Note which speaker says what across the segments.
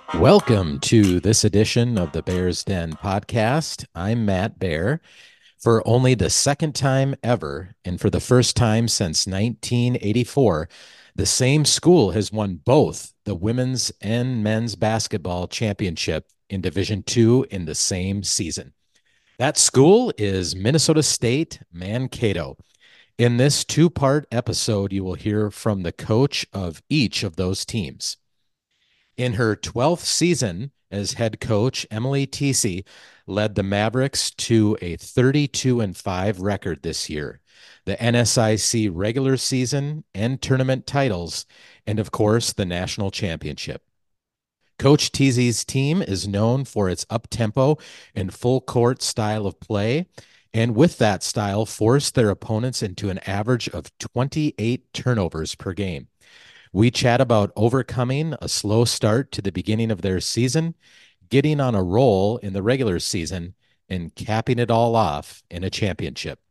Speaker 1: Welcome to this edition of the Bears Den podcast. I'm Matt Bear. For only the second time ever, and for the first time since 1984, the same school has won both the women's and men's basketball championship in Division II in the same season. That school is Minnesota State Mankato. In this two-part episode, you will hear from the coach of each of those teams. In her 12th season as head coach, Emily Tesey led the Mavericks to a 32-5 record this year, the NSIC regular season and tournament titles, and of course, the national championship. Coach Tesey's team is known for its up-tempo and full-court style of play, and with that style, forced their opponents into an average of 28 turnovers per game. We chat about overcoming a slow start to the beginning of their season, getting on a roll in the regular season, and capping it all off in a championship.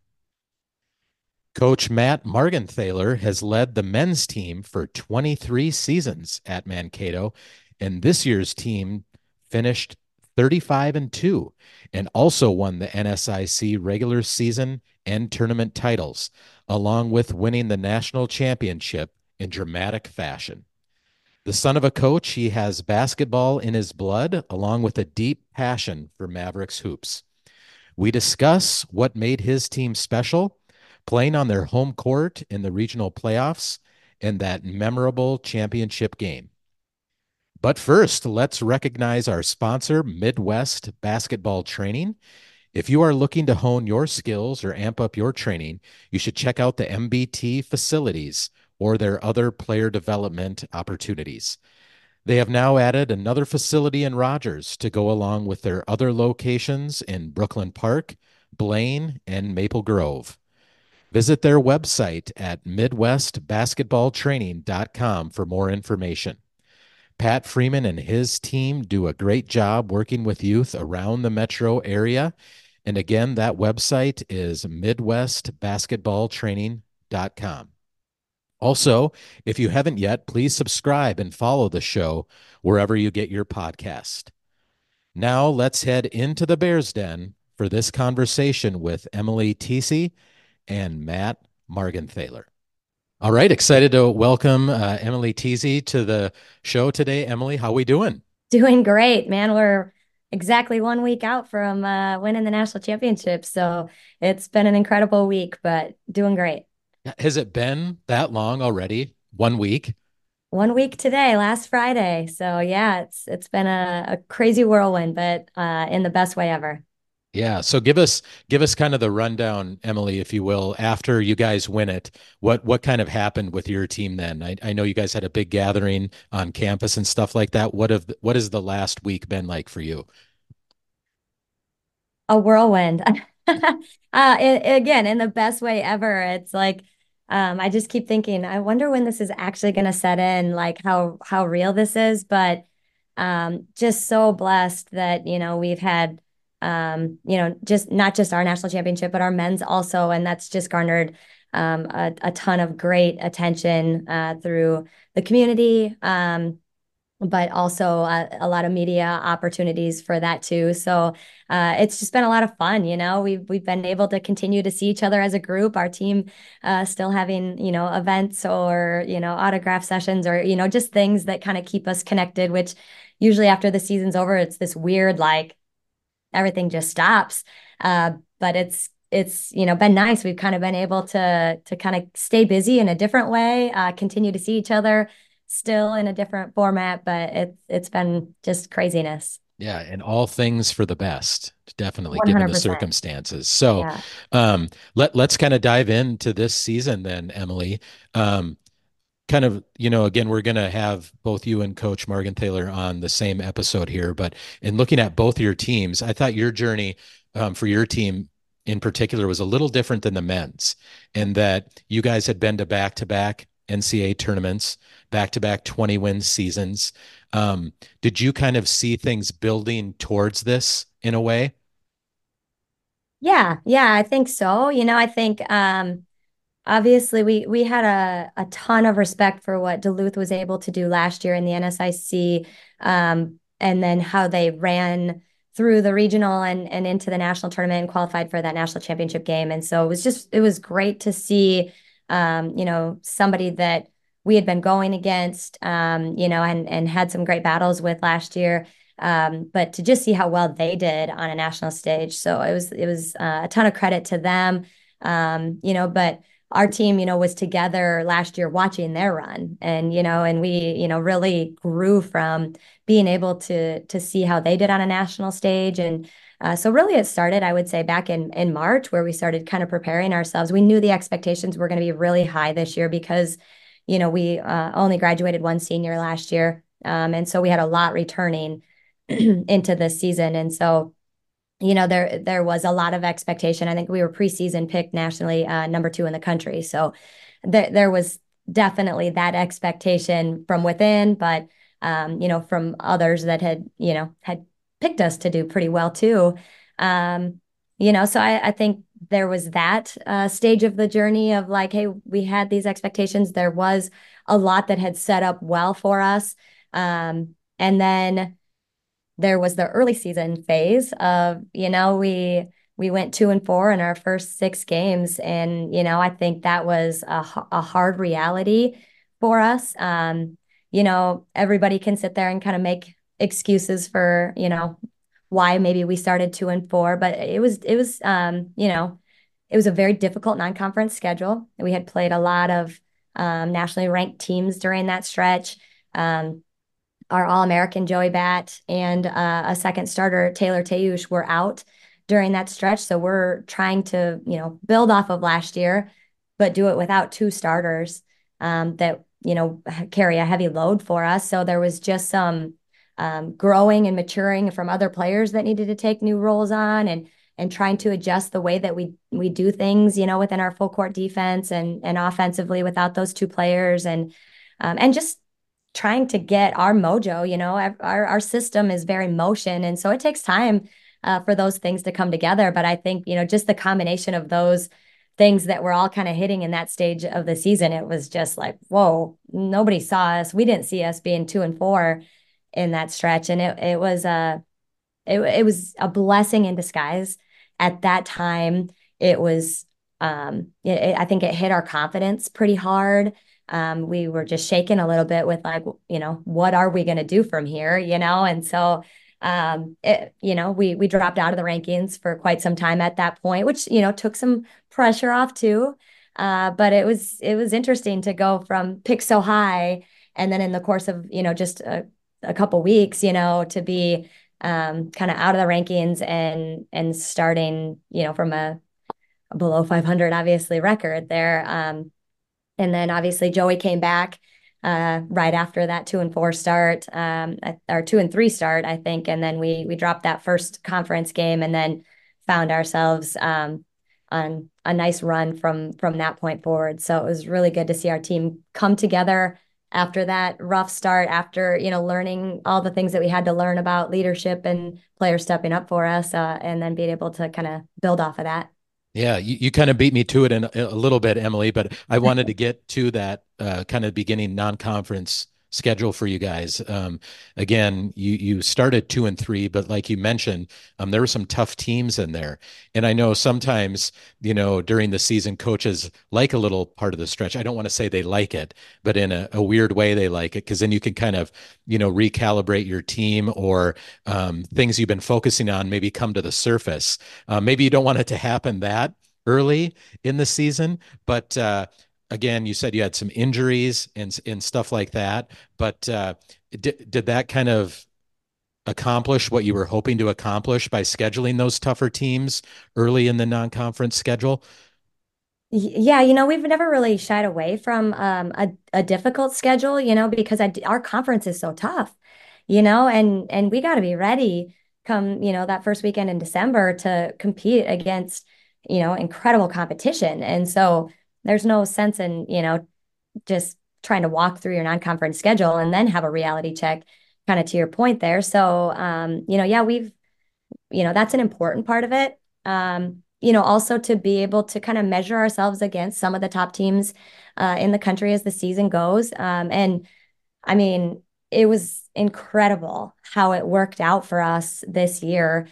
Speaker 1: Coach Matt Margenthaler has led the men's team for 23 seasons at Mankato, and this year's team finished 35-2 and also won the NSIC regular season and tournament titles, along with winning the national championship in dramatic fashion. The son of a coach, he has basketball in his blood, along with a deep passion for Mavericks hoops. We discuss what made his team special, playing on their home court in the regional playoffs, and that memorable championship game. But first, let's recognize our sponsor, Midwest Basketball Training. If you are looking to hone your skills or amp up your training, you should check out the MBT facilities or their other player development opportunities. They have now added another facility in Rogers to go along with their other locations in Brooklyn Park, Blaine, and Maple Grove. Visit their website at midwestbasketballtraining.com for more information. Pat Freeman and his team do a great job working with youth around the metro area. And again, that website is midwestbasketballtraining.com. Also, if you haven't yet, please subscribe and follow the show wherever you get your podcast. Now let's head into the Bears Den for this conversation with Emily Tesey and Matt Margenthaler. All right, excited to welcome Emily Tesey to the show today. Emily, how we doing?
Speaker 2: Doing great, man. We're exactly 1 week out from winning the national championship. So it's been an incredible week, but doing great.
Speaker 1: Has it been that long already? 1 week?
Speaker 2: 1 week today, last Friday. So yeah, it's been a crazy whirlwind, but in the best way ever.
Speaker 1: Yeah. So give us kind of the rundown, Emily, if you will, after you guys win it. What kind of happened with your team then? I know you guys had a big gathering on campus and stuff like that. What has the last week been like for you?
Speaker 2: A whirlwind. Again, in the best way ever. It's like I just keep thinking, I wonder when this is actually going to set in, like how real this is. But just so blessed that we've had just not just our national championship, but our men's also, and that's just garnered a ton of great attention through the community. But also a lot of media opportunities for that too. So it's just been a lot of fun. We've been able to continue to see each other as a group. Our team still having events or autograph sessions or just things that kind of keep us connected. Which usually after the season's over, it's this weird like everything just stops. But it's been nice. We've kind of been able to kind of stay busy in a different way, continue to see each other still in a different format, but it's been just craziness.
Speaker 1: Yeah, and all things for the best, definitely given the
Speaker 2: 100%.
Speaker 1: circumstances. So,
Speaker 2: Yeah.
Speaker 1: let's kind of dive into this season then, Emily. Kind of, again, we're going to have both you and Coach Morgan on the same episode here, but in looking at both your teams, I thought your journey for your team in particular was a little different than the men's, in that you guys had been to back-to-back NCAA tournaments, back-to-back 20-win seasons. Did you kind of see things building towards this in a way?
Speaker 2: Yeah, I think so. I think obviously we had a ton of respect for what Duluth was able to do last year in the NSIC. and then how they ran through the regional and into the national tournament and qualified for that national championship game. And so it was great to see, somebody that we had been going against, and had some great battles with last year. But to just see how well they did on a national stage. So it was a ton of credit to them. But our team, was together last year watching their run. And we, really grew from being able to see how they did on a national stage. And so really it started, I would say, back in March, where we started kind of preparing ourselves. We knew the expectations were going to be really high this year because, we only graduated one senior last year. And so we had a lot returning into this season. And so there was a lot of expectation. I think we were preseason picked nationally number 2 in the country. So there was definitely that expectation from within, but from others that had picked us to do pretty well too. So I think there was that stage of the journey of like, hey, we had these expectations. There was a lot that had set up well for us. And then there was the early season phase of, we went 2-4 in our first 6 games. And, I think that was a hard reality for us. Everybody can sit there and kind of make excuses for, why maybe we started 2-4, but it was a very difficult non-conference schedule. We had played a lot of nationally ranked teams during that stretch. Our All-American Joey Bat and a second starter, Taylor Tayush, were out during that stretch. So we're trying to, build off of last year, but do it without 2 starters that, carry a heavy load for us. So there was just some growing and maturing from other players that needed to take new roles on and trying to adjust the way that we do things, within our full court defense and offensively without those 2 players and just trying to get our mojo. Our system is very motion, and so it takes time for those things to come together. But I think just the combination of those things that we're all kind of hitting in that stage of the season, it was just like, whoa, nobody saw us. We didn't see us being 2-4 in that stretch, and it was a blessing in disguise. At that time, it was I think it hit our confidence pretty hard. We were just shaken a little bit with like, what are we going to do from here? And so, we dropped out of the rankings for quite some time at that point, which, took some pressure off too. But it was interesting to go from pick so high. And then in the course of, just a couple weeks, to be kind of out of the rankings and starting, from a below 500, obviously, record there. And then obviously Joey came back right after that 2-4 start, or 2-3 start, I think. And then we dropped that first conference game and then found ourselves on a nice run from that point forward. So it was really good to see our team come together after that rough start, after, learning all the things that we had to learn about leadership and players stepping up for us, and then being able to kind of build off of that.
Speaker 1: Yeah, you kind of beat me to it in a little bit, Emily, but I wanted to get to that kind of beginning non-conference schedule for you guys. Again, you started 2-3, but like you mentioned, there were some tough teams in there. And I know sometimes, during the season, coaches like a little part of the stretch. I don't want to say they like it, but in a weird way, they like it because then you can kind of, recalibrate your team or things you've been focusing on maybe come to the surface. Maybe you don't want it to happen that early in the season, but again, you said you had some injuries and stuff like that, but did that kind of accomplish what you were hoping to accomplish by scheduling those tougher teams early in the non-conference schedule?
Speaker 2: Yeah, we've never really shied away from a difficult schedule, because our conference is so tough, and we got to be ready come, that first weekend in December to compete against, incredible competition. And so there's no sense in, just trying to walk through your non-conference schedule and then have a reality check, kind of to your point there. So, yeah, that's an important part of it. Also to be able to kind of measure ourselves against some of the top teams in the country as the season goes. And I mean, it was incredible how it worked out for us this year.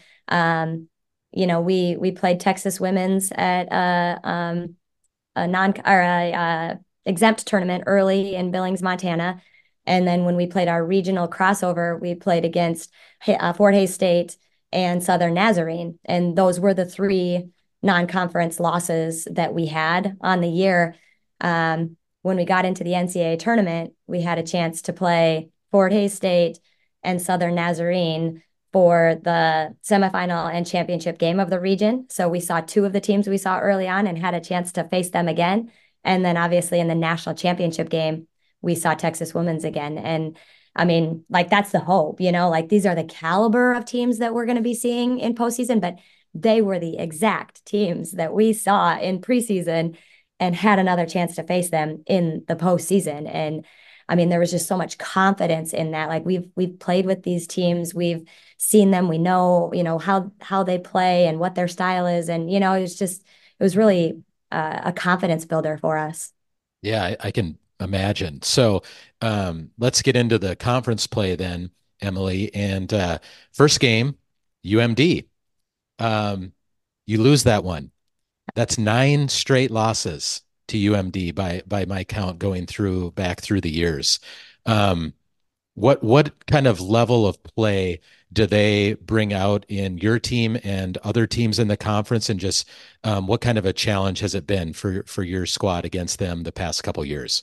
Speaker 2: We played Texas women's at a non or a exempt tournament early in Billings, Montana. And then when we played our regional crossover, we played against Fort Hays State and Southern Nazarene. And those were the three non-conference losses that we had on the year. When we got into the NCAA tournament, we had a chance to play Fort Hays State and Southern Nazarene for the semifinal and championship game of the region. So we saw two of the teams we saw early on and had a chance to face them again. And then obviously in the national championship game, we saw Texas women's again. And I mean, like that's the hope, like these are the caliber of teams that we're going to be seeing in postseason, but they were the exact teams that we saw in preseason and had another chance to face them in the postseason. And I mean, there was just so much confidence in that. Like we've played with these teams, we've seen them, we know, how they play and what their style is. And, it was really a confidence builder for us.
Speaker 1: Yeah, I can imagine. So let's get into the conference play then, Emily. And first game, UMD. Um, you lose that one. That's nine straight losses to UMD by my count going through back through the years. Um, what kind of level of play do they bring out in your team and other teams in the conference, and just what kind of a challenge has it been for your squad against them the past couple years?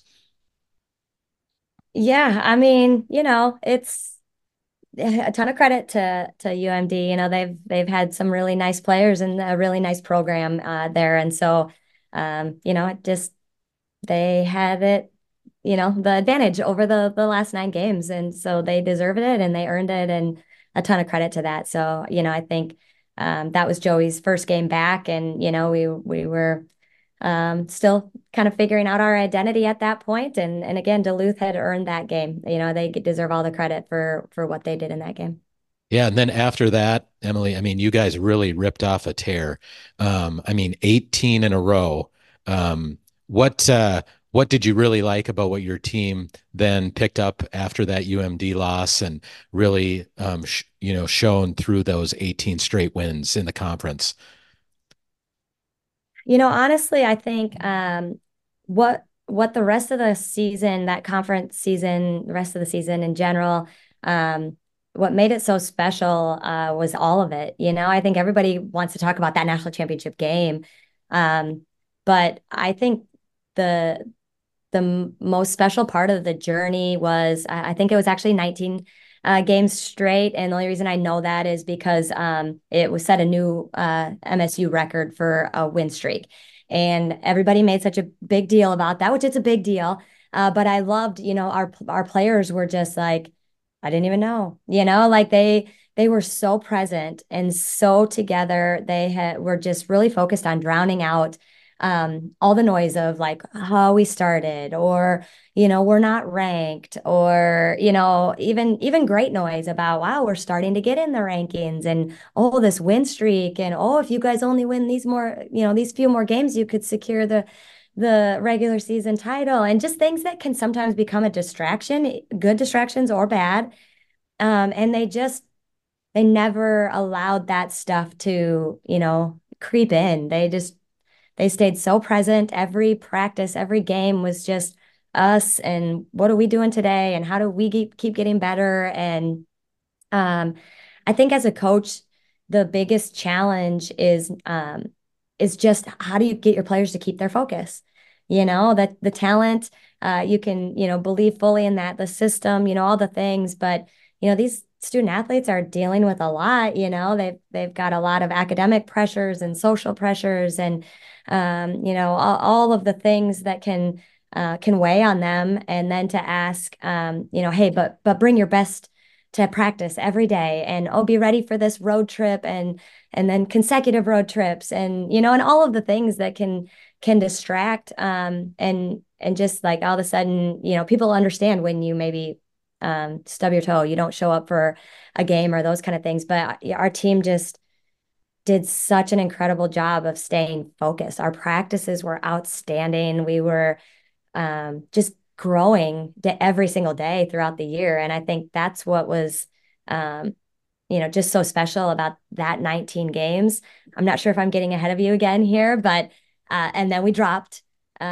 Speaker 2: Yeah, I mean, it's a ton of credit to UMD. They've had some really nice players and a really nice program there. And so it just they had it, the advantage over the last nine games. And so they deserved it and they earned it, and a ton of credit to that. So, I think that was Joey's first game back, and we were still kind of figuring out our identity at that point. And again, Duluth had earned that game. They deserve all the credit for what they did in that game.
Speaker 1: Yeah, and then after that, Emily, I mean, you guys really ripped off a tear. I mean, 18 in a row. Um, what what did you really like about what your team then picked up after that UMD loss and really shown through those 18 straight wins in the conference?
Speaker 2: Honestly, I think what the rest of the season, that conference season, the rest of the season in general, what made it so special was all of it. I think everybody wants to talk about that national championship game, um, but I think the most special part of the journey was I think it was actually 19 games straight. And the only reason I know that is because it was set a new MSU record for a win streak. And everybody made such a big deal about that, which it's a big deal. But I loved, our players were just like, I didn't even know, like they were so present and so together. Were just really focused on drowning out all the noise of like how we started, or we're not ranked, or even great noise about, wow, we're starting to get in the rankings, and oh, this win streak, and oh, if you guys only win these few more games, you could secure the regular season title, and just things that can sometimes become a distraction, good distractions or bad. And they never allowed that stuff to creep in. They stayed so present. Every practice, every game was just us and what are we doing today and how do we keep getting better. And I think as a coach, the biggest challenge is just how do you get your players to keep their focus? That the talent, you can, believe fully in that, the system, all the things, but these student athletes are dealing with a lot. They've got a lot of academic pressures and social pressures, and all of the things that can weigh on them. And then to ask, hey, but bring your best to practice every day, and oh, be ready for this road trip, and then consecutive road trips, and all of the things that can distract, and just like all of a sudden, people understand when you maybe stub your toe, you don't show up for a game or those kind of things. But our team just did such an incredible job of staying focused. Our practices were outstanding. We were just growing every single day throughout the year. And I think that's what was, um, just so special about that 19 games. I'm not sure if I'm getting ahead of you again here, but and then we dropped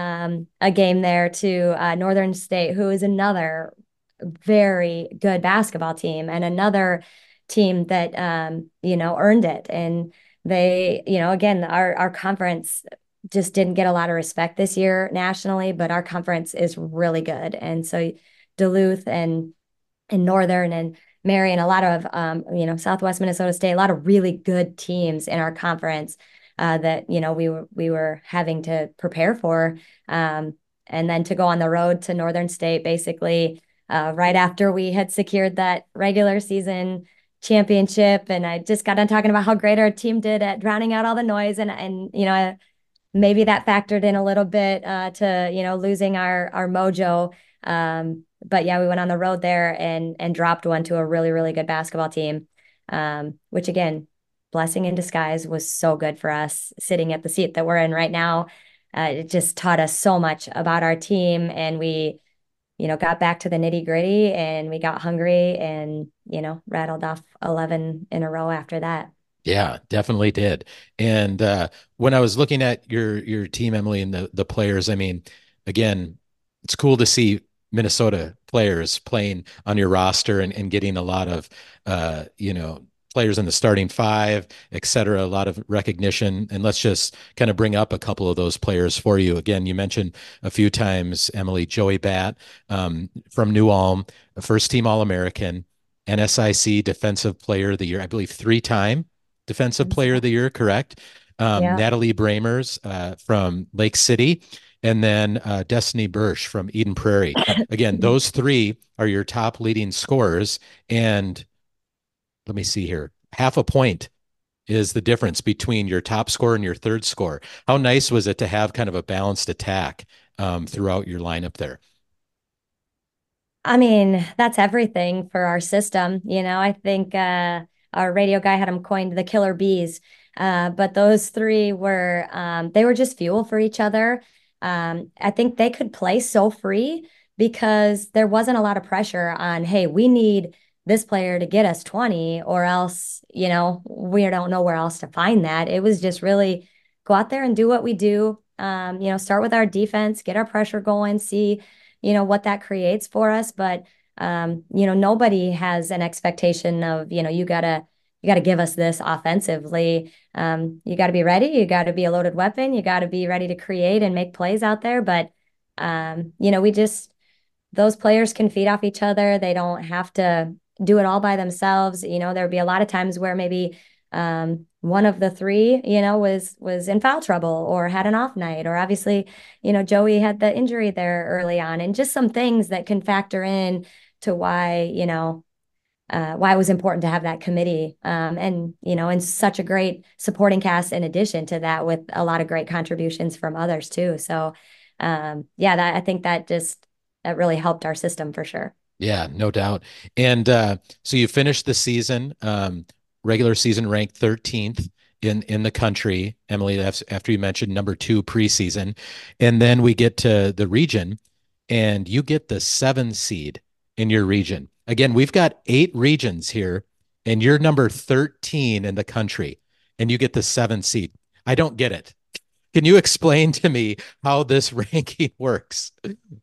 Speaker 2: a game there to Northern State, who is another very good basketball team and another team that earned it. And they, again, our conference just didn't get a lot of respect this year nationally, but our conference is really good. And so Duluth and Northern and Marion, a lot of Southwest Minnesota State, a lot of really good teams in our conference that we were having to prepare for, and then to go on the road to Northern State basically right after we had secured that regular season championship, and I just got done talking about how great our team did at drowning out all the noise, and maybe that factored in a little bit to losing our mojo. But yeah, we went on the road there and dropped one to a really, really good basketball team, which again, blessing in disguise, was so good for us sitting at the seat that we're in right now. It just taught us so much about our team, and we, got back to the nitty gritty, and we got hungry, and rattled off 11 in a row after that.
Speaker 1: Yeah, definitely did. And when I was looking at your team, Emily, and the players, I mean, again, it's cool to see Minnesota players playing on your roster and getting a lot of players in the starting five, et cetera, a lot of recognition. And let's just kind of bring up a couple of those players for you. Again, you mentioned a few times, Emily, Joey Bat from New Ulm, a first team All-American, NSIC Defensive Player of the Year, I believe 3-time Defensive Player of the Year, correct?
Speaker 2: Yeah.
Speaker 1: Natalie Bramers from Lake City, and then Destiny Bursch from Eden Prairie. Again, those three are your top leading scorers. And let me see here, half a point is the difference between your top scorer and your third scorer. How nice was it to have kind of a balanced attack throughout your lineup there?
Speaker 2: I mean, that's everything for our system. I think our radio guy had them coined the killer bees. But those three they were just fuel for each other. I think they could play so free because there wasn't a lot of pressure on, hey, we need this player to get us 20, or else, we don't know where else to find that. It was just really go out there and do what we do. Start with our defense, get our pressure going, see what that creates for us. But nobody has an expectation of, you gotta give us this offensively. You gotta be ready, you gotta be a loaded weapon, you gotta be ready to create and make plays out there. But we just those players can feed off each other. They don't have to do it all by themselves. There would be a lot of times where maybe one of the three, was in foul trouble or had an off night, or obviously, Joey had the injury there early on, and just some things that can factor in to why it was important to have that committee. And such a great supporting cast in addition to that, with a lot of great contributions from others too. So, yeah, I think that really helped our system for sure.
Speaker 1: Yeah, no doubt. And so you finished the season, regular season ranked 13th in the country. Emily, that's after you mentioned number two preseason. And then we get to the region, and you get the 7 seed in your region. Again, we've got 8 regions here, and you're number 13 in the country, and you get the 7 seed. I don't get it. Can you explain to me how this ranking works?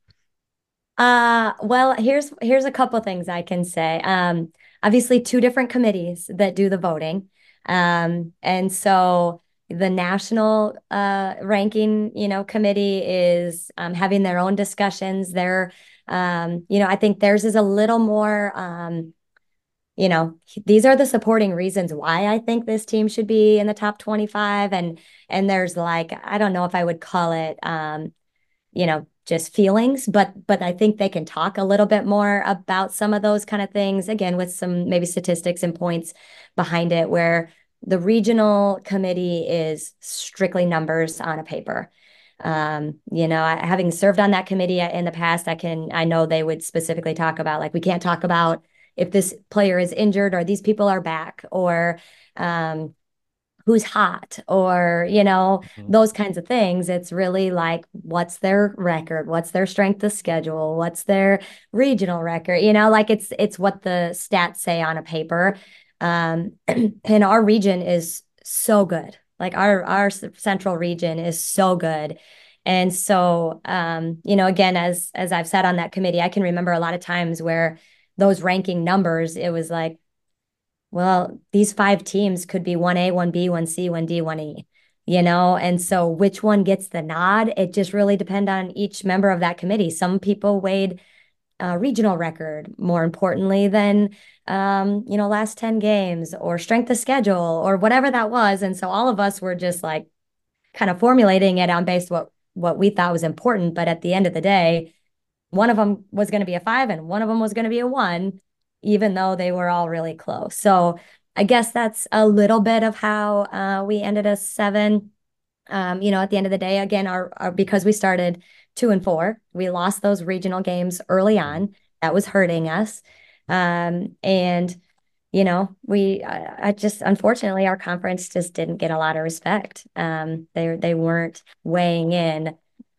Speaker 2: Well, here's a couple things I can say. Obviously two different committees that do the voting. And so the national ranking, committee is having their own discussions. I think theirs is a little more you know, these are the supporting reasons why I think this team should be in the top 25. And there's like, I don't know if I would call it just feelings, but I think they can talk a little bit more about some of those kind of things, again, with some maybe statistics and points behind it, where the regional committee is strictly numbers on a paper. Having served on that committee in the past, I know they would specifically talk about, like, we can't talk about if this player is injured or these people are back, or who's hot or,
Speaker 1: Mhm.
Speaker 2: those kinds of things. It's really like, what's their record? What's their strength of schedule? What's their regional record? Like it's what the stats say on a paper. And our region is so good. Like our central region is so good. And so, again, as I've said on that committee, I can remember a lot of times where those ranking numbers, it was like, well, these five teams could be 1A, 1B, 1C, 1D, 1E, And so which one gets the nod? It just really depends on each member of that committee. Some people weighed regional record more importantly than, last 10 games or strength of schedule or whatever that was. And so all of us were just like kind of formulating it on based what we thought was important. But at the end of the day, one of them was going to be a five and one of them was going to be a one, even though they were all really close. So I guess that's a little bit of how we ended a seven. At the end of the day, again, our because we started 2-4, we lost those regional games early
Speaker 1: Mhm.
Speaker 2: on. That was hurting us. And I just unfortunately our conference just didn't get a lot of respect. They weren't weighing in,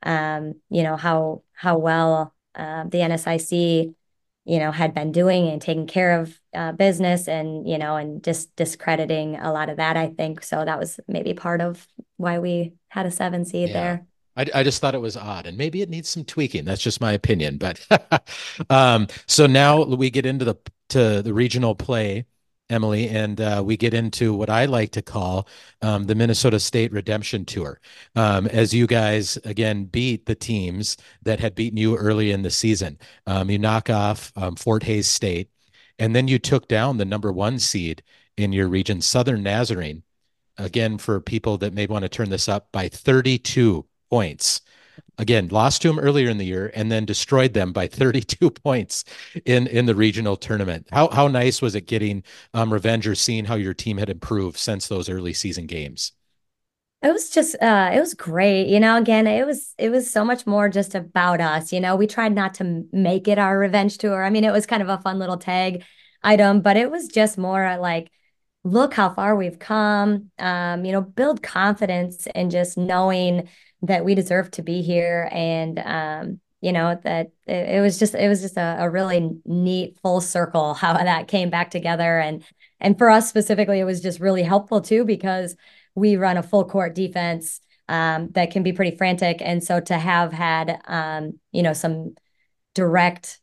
Speaker 2: how well the NSIC, had been doing and taking care of business and just discrediting a lot of that, I think. So that was maybe part of why we had a seven seed
Speaker 1: Yeah.
Speaker 2: there.
Speaker 1: I just thought it was odd, and maybe it needs some tweaking. That's just my opinion. But so now we get into the regional play, Emily, and we get into what I like to call the Minnesota State Redemption Tour. As you guys again beat the teams that had beaten you early in the season, you knock off Fort Hays State, and then you took down the number one seed in your region, Southern Nazarene, again, for people that may want to turn this up, by 32 points. Again, lost to them earlier in the year and then destroyed them by 32 points in the regional tournament. How nice was it getting revenge or seeing how your team had improved since those early season games?
Speaker 2: It was just it was great. Again, it was so much more just about us. We tried not to make it our revenge tour. I mean, it was kind of a fun little tag item, but it was just more like look how far we've come. Build confidence and just knowing that we deserve to be here and that it was just a really neat full circle how that came back together and for us specifically, it was just really helpful too because we run a full court defense that can be pretty frantic. And so to have had, some direct,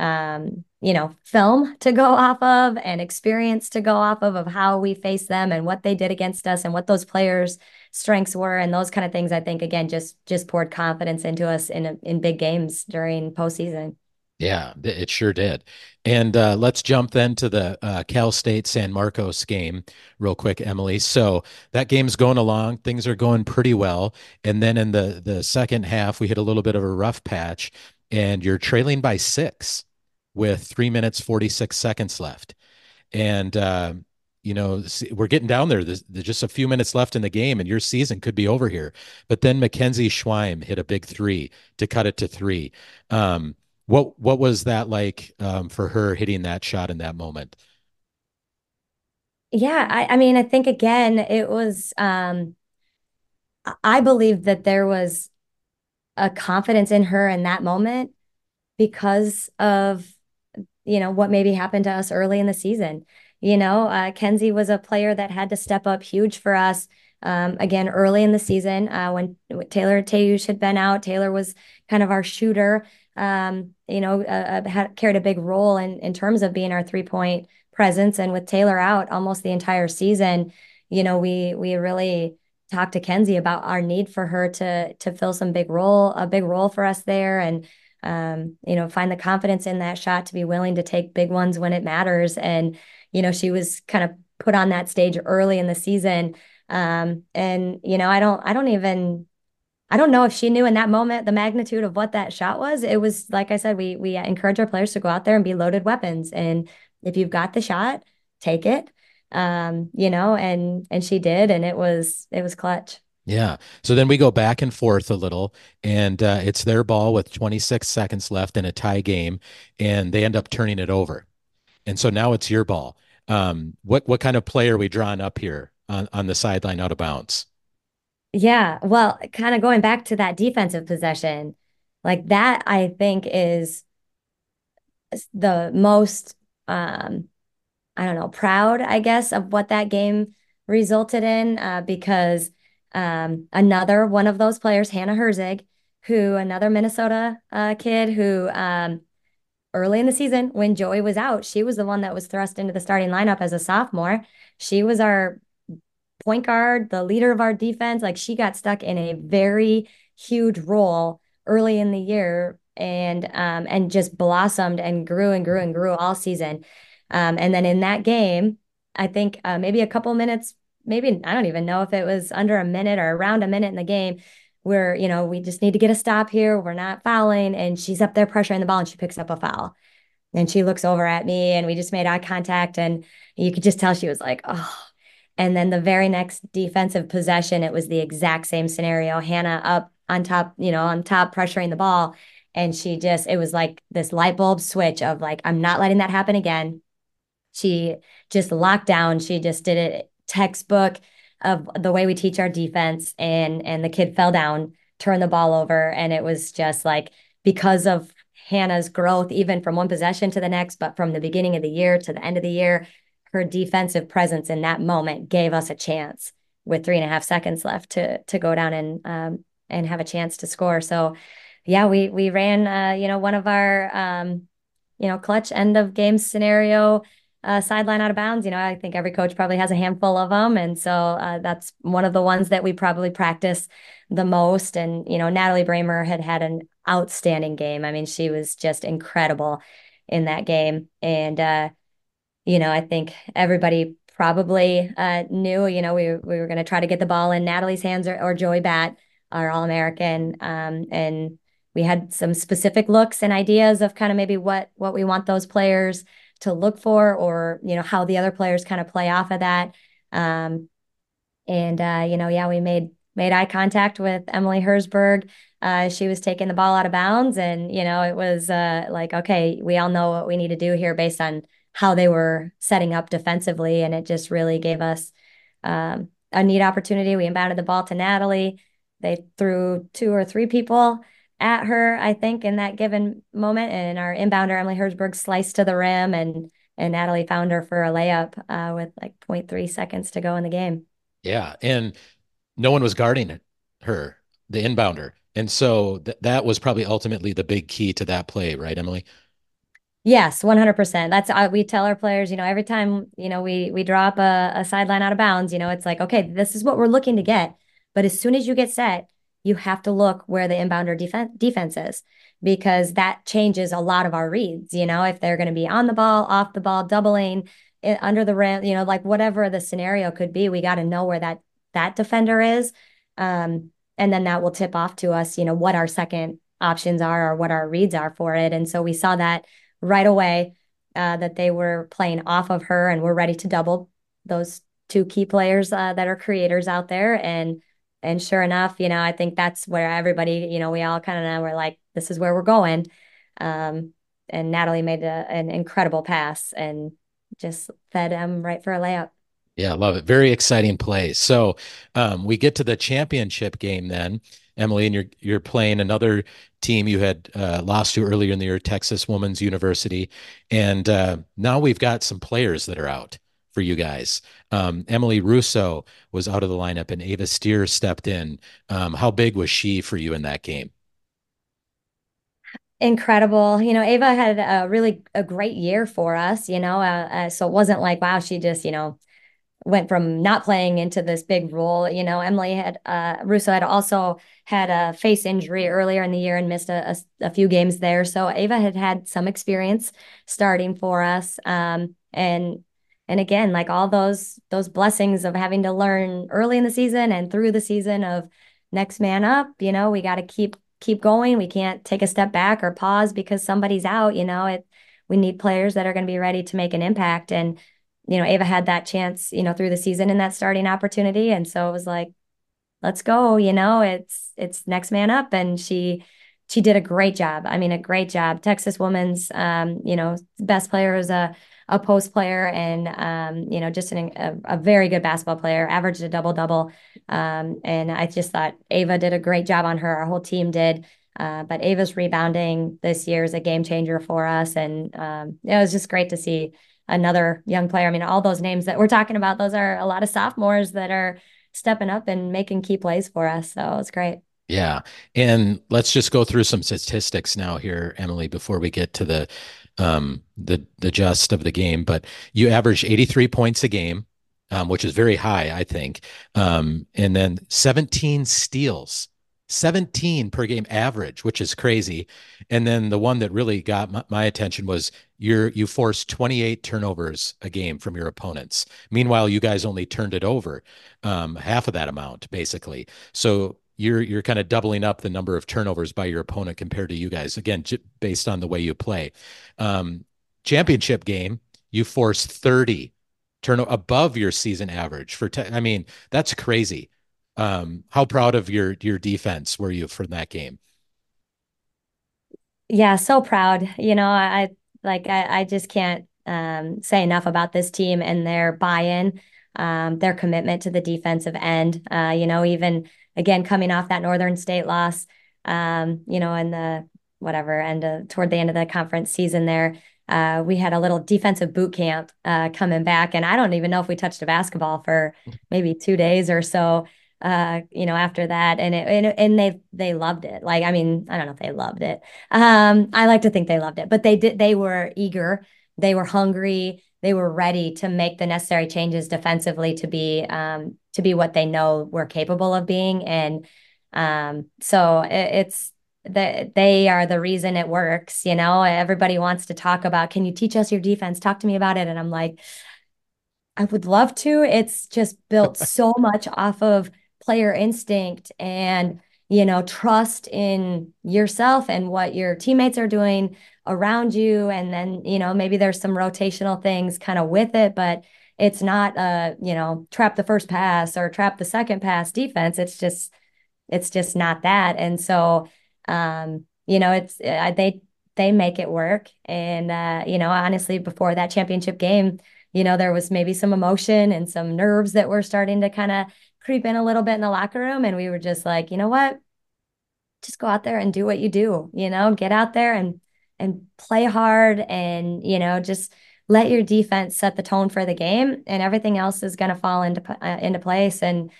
Speaker 2: film to go off of and experience to go off of how we face them and what they did against us and what those players' strengths were and those kind of things, I think, again, just poured confidence into us in big games during postseason.
Speaker 1: Yeah, it sure did. And let's jump then to the Cal State San Marcos game real quick, Emily. So that game's going along. Things are going pretty well. And then in the second half, we hit a little bit of a rough patch, and you're trailing by six with 3 minutes, 46 seconds left. And we're getting down there. There's just a few minutes left in the game, and your season could be over here. But then Mackenzie Schweim hit a big three to cut it to three. What was that like for her hitting that shot in that moment?
Speaker 2: Yeah, I mean, I think again, it was I believe that there was a confidence in her in that moment because of what maybe happened to us early in the season. Kenzie was a player that had to step up huge for us. Again, early in the season, when Taylor Tayush had been out, Taylor was kind of our shooter. Had carried a big role in terms of being our 3-point presence. And with Taylor out almost the entire season, we really talked to Kenzie about our need for her to fill a big role for us there. And find the confidence in that shot to be willing to take big ones when it matters. And, she was kind of put on that stage early in the season. I don't know if she knew in that moment the magnitude of what that shot was. It was, like I said, we encourage our players to go out there and be loaded weapons. And if you've got the shot, take it. And she did, and it was clutch.
Speaker 1: Yeah. So then we go back and forth a little, and it's their ball with 26 seconds left in a tie game, and they end up turning it over. And so now it's your ball. What kind of play are we drawing up here on the sideline out of bounds.
Speaker 2: Yeah, well, kind of going back to that defensive possession, like that, I think is the most, um, I don't know, proud, I guess, of what that game resulted in, because another one of those players, Hannah Herzig, who another Minnesota kid who early in the season when Joey was out, she was the one that was thrust into the starting lineup as a sophomore. She was our point guard, the leader of our defense. Like she got stuck in a very huge role early in the year and just blossomed and grew and grew and grew all season. And then in that game, I think maybe a couple minutes, maybe I don't even know if it was under a minute or around a minute in the game, where we just need to get a stop here. We're not fouling, and she's up there pressuring the ball, and she picks up a foul. And she looks over at me, and we just made eye contact, and you could just tell she was like, oh. And then the very next defensive possession, it was the exact same scenario. Hannah up on top, on top, pressuring the ball. And it was like this light bulb switch of like, I'm not letting that happen again. She just locked down. She just did it textbook of the way we teach our defense. And the kid fell down, turned the ball over. And it was just like because of Hannah's growth, even from one possession to the next, but from the beginning of the year to the end of the year, her defensive presence in that moment gave us a chance with 3.5 seconds left to go down and have a chance to score. So yeah, we ran one of our clutch end of game scenario sideline out of bounds. I think every coach probably has a handful of them. And so that's one of the ones that we probably practice the most. And, Natalie Bramer had an outstanding game. I mean, she was just incredible in that game. And, I think everybody probably knew, we were going to try to get the ball in Natalie's hands or Joey Bat, our All-American. And we had some specific looks and ideas of kind of maybe what we want those players to look for, or how the other players kind of play off of that. Yeah, we made eye contact with Emily Herzberg. She was taking the ball out of bounds, and it was like, okay, we all know what we need to do here based on how they were setting up defensively, and it just really gave us a neat opportunity. We inbounded the ball to Natalie. They threw two or three people at her, I think, in that given moment. And our inbounder, Emily Herzberg, sliced to the rim, and Natalie found her for a layup with like 0.3 seconds to go in the game.
Speaker 1: Yeah, and no one was guarding her, the inbounder. And so that was probably ultimately the big key to that play, right, Emily?
Speaker 2: Yes, 100%. That's we tell our players, every time, we drop a sideline out of bounds, it's like, okay, this is what we're looking to get. But as soon as you get set, you have to look where the inbounder defense is, because that changes a lot of our reads, if they're going to be on the ball, off the ball, doubling under the rim, like whatever the scenario could be, we got to know where that defender is. And then that will tip off to us, what our second options are or what our reads are for it. And so we saw that right away, that they were playing off of her and were ready to double those two key players that are creators out there. And sure enough, I think that's where everybody, we all kind of were like, this is where we're going. And Natalie made an incredible pass and just fed him right for a layup.
Speaker 1: Yeah, I love it. Very exciting play. So we get to the championship game then, Emily, and you're playing another team you had lost to earlier in the year, Texas Women's University, and now we've got some players that are out for you guys. Emily Russo was out of the lineup, and Ava Steer stepped in. How big was she for you in that game?
Speaker 2: Incredible. Ava had a great year for us, so it wasn't like, wow, she just, went from not playing into this big role. Emily Russo had also had a face injury earlier in the year and missed a few games there. So Ava had some experience starting for us. And again, like all those blessings of having to learn early in the season and through the season of next man up, we got to keep going. We can't take a step back or pause because somebody's out, we need players that are going to be ready to make an impact. And Ava had that chance, through the season in that starting opportunity. And so it was like, let's go, it's next man up. And she did a great job. I mean, a great job. Texas Women's, best player was a a post player and, just a very good basketball player, averaged a double-double. And I just thought Ava did a great job on her. Our whole team did. But Ava's rebounding this year is a game changer for us. And it was just great to see another young player. I mean, all those names that we're talking about, those are a lot of sophomores that are stepping up and making key plays for us. So it's great.
Speaker 1: Yeah. And let's just go through some statistics now here, Emily, before we get to the gist of the game. But you average 83 points a game, which is very high, I think. And then 17 steals, 17 per game average, which is crazy. And then the one that really got my attention was you forced 28 turnovers a game from your opponents. Meanwhile, you guys only turned it over half of that amount, basically. So you're kind of doubling up the number of turnovers by your opponent compared to you guys. Again, based on the way you play. Um, Championship game, you forced 30 above your season average for. I mean, that's crazy. How proud of your defense were you for that game?
Speaker 2: Yeah, so proud. I just can't say enough about this team and their buy-in, their commitment to the defensive end. Even again coming off that Northern State loss, in the whatever and toward the end of the conference season there, we had a little defensive boot camp coming back, and I don't even know if we touched a basketball for maybe 2 days or so. After that, and they loved it. Like, I mean, I don't know if they loved it. I like to think they loved it, but they did. They were eager, they were hungry, they were ready to make the necessary changes defensively to be what they know we're capable of being. And so it's that they are the reason it works. Everybody wants to talk about, can you teach us your defense? Talk to me about it. And I'm like, I would love to. It's just built so much off of player instinct and, trust in yourself and what your teammates are doing around you. And then, maybe there's some rotational things kind of with it, but it's not trap the first pass or trap the second pass defense. It's just not that. And so, they make it work. And, honestly, before that championship game, there was maybe some emotion and some nerves that were starting to kind of creep in a little bit in the locker room. And we were just like, you know what? Just go out there and do what you do, get out there and play hard and, just let your defense set the tone for the game and everything else is going to fall into place. And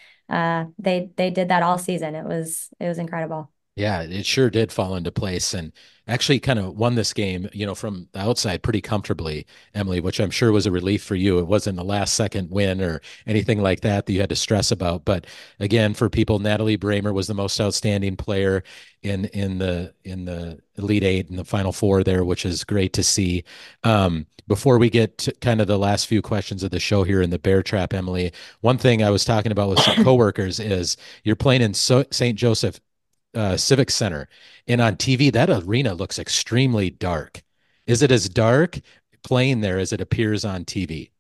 Speaker 2: they did that all season. It was incredible.
Speaker 1: Yeah, it sure did fall into place and actually kind of won this game, from the outside pretty comfortably, Emily, which I'm sure was a relief for you. It wasn't a last second win or anything like that you had to stress about. But again, for people, Natalie Bramer was the most outstanding player in the Elite Eight and the Final Four there, which is great to see. Before we get to kind of the last few questions of the show here in the Bear Trap, Emily, one thing I was talking about with some coworkers is you're playing in St. Joseph Civic Center. And on TV, that arena looks extremely dark. Is it as dark playing there as it appears on TV?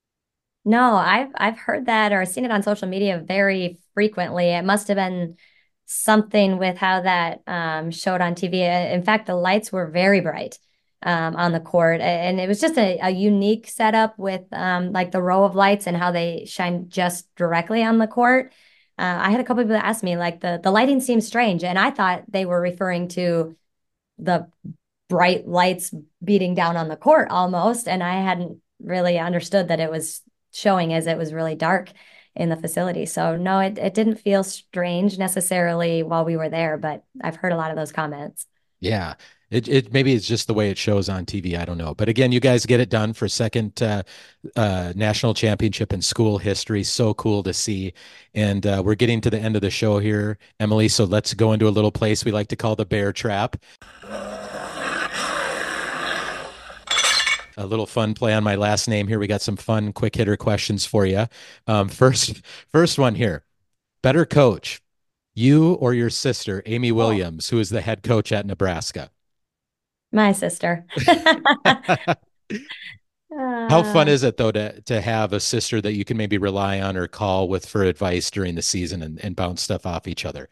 Speaker 2: No, I've heard that or seen it on social media very frequently. It must have been something with how that showed on TV. In fact, the lights were very bright on the court, and it was just a unique setup with like the row of lights and how they shine just directly on the court. I had a couple people ask me like the lighting seems strange, and I thought they were referring to the bright lights beating down on the court almost, and I hadn't really understood that it was showing as it was really dark in the facility. So no, it didn't feel strange necessarily while we were there, but I've heard a lot of those comments.
Speaker 1: Yeah. It maybe it's just the way it shows on TV. I don't know. But again, you guys get it done for second national championship in school history. So cool to see. And we're getting to the end of the show here, Emily. So let's go into a little place we like to call the Bear Trap. A little fun play on my last name here. We got some fun quick hitter questions for you. First one here. Better coach, you or your sister, Amy
Speaker 2: Oh,
Speaker 1: Williams, who is the head coach at Nebraska?
Speaker 2: my sister.
Speaker 1: How fun
Speaker 2: Uh,
Speaker 1: is it though to have a sister that you can maybe rely on or call with for advice during the season and bounce stuff off each other?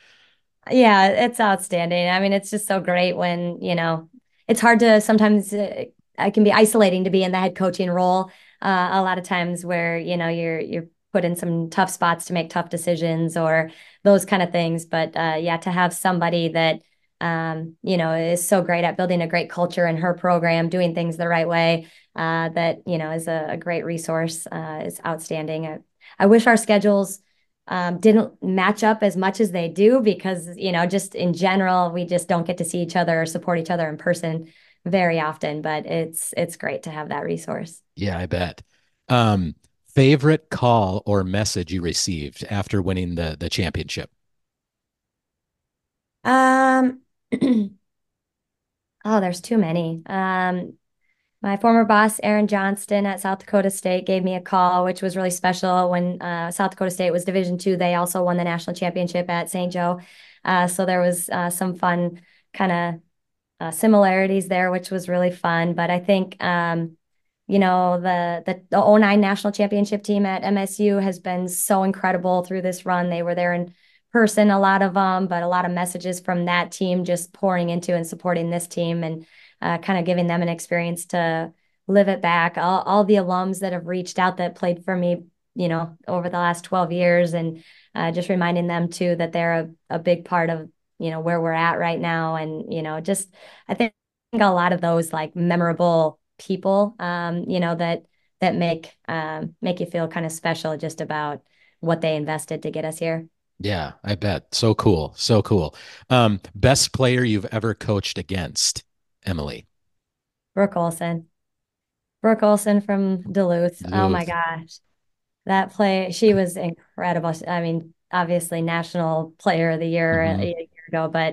Speaker 2: yeah, it's outstanding. I mean, it's just so great when, it's hard to sometimes it can be isolating to be in the head coaching role a lot of times where, you're put in some tough spots to make tough decisions or those kind of things. But yeah, to have somebody that is so great at building a great culture in her program, doing things the right way, that, is a great resource, is outstanding. I wish our schedules didn't match up as much as they do because, just in general, we just don't get to see each other or support each other in person very often, but it's great to have that resource.
Speaker 1: Yeah, I bet. Um, Favorite call or message you received after winning the championship?
Speaker 2: Um, oh, there's too many. My former boss, Aaron Johnston at South Dakota State, gave me a call, which was really special. When South Dakota State was Division II, they also won the national championship at St. Joe. So there was some fun kind of similarities there, which was really fun. But I think the '09 national championship team at MSU has been so incredible through this run. They were there in person, a lot of them, but a lot of messages from that team just pouring into and supporting this team and kind of giving them an experience to live it back. All the alums that have reached out that played for me, over the last 12 years, and just reminding them too that they're a big part of, where we're at right now. And, just I think a lot of those like memorable people, that make you feel kind of special just about what they invested to get us here.
Speaker 1: Yeah, I bet. So cool. So cool. Best player you've ever coached against, Emily?
Speaker 2: Brooke Olson. Brooke Olson from Duluth. Oh my
Speaker 1: Duluth.
Speaker 2: gosh. That play, she was incredible. I mean, obviously national player of the year a
Speaker 1: Hmm.
Speaker 2: year ago, but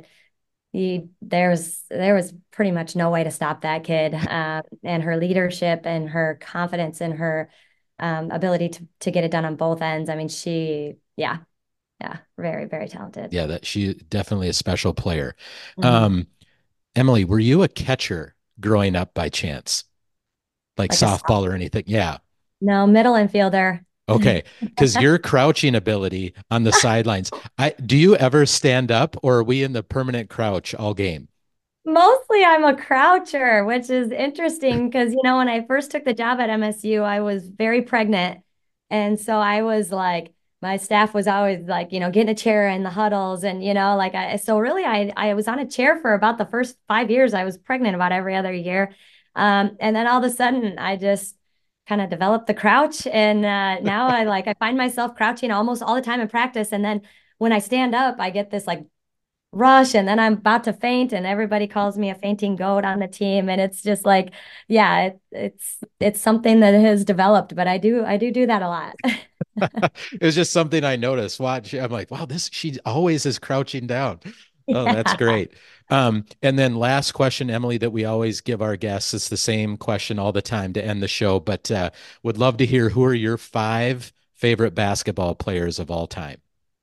Speaker 2: there was pretty much no way to stop that kid. And her leadership and her confidence and her ability to get it done on both ends. I mean, yeah, yeah, very, very talented.
Speaker 1: Yeah, that she definitely a special player.
Speaker 2: Mhm.
Speaker 1: Um, Emily, were you a catcher growing up by chance? Like
Speaker 2: Like a
Speaker 1: softball or anything? Yeah.
Speaker 2: no middle infielder.
Speaker 1: Okay. Because your crouching ability on the sidelines, do you ever stand up or are we in the permanent crouch all game?
Speaker 2: Mostly I'm a croucher, which is interesting because, when I first took the job at MSU, I was very pregnant. And so I was like, my staff was always like, get in a chair in the huddles. And, so really I was on a chair for about the first 5 years. I was pregnant about every other year. And then all of a sudden I just kind of developed the crouch. And now I find myself crouching almost all the time in practice. And then when I stand up, I get this like rush and then I'm about to faint and everybody calls me a fainting goat on the team and it's just like yeah it's something that has developed but I do that a lot.
Speaker 1: It was just something I noticed. Watch, I'm like, wow, this she always is crouching down. Oh, that's
Speaker 2: Yeah.
Speaker 1: great. And then last question, Emily, that we always give our guests. It's the same question all the time to end the show, but would love to hear who are your five favorite basketball players of all time?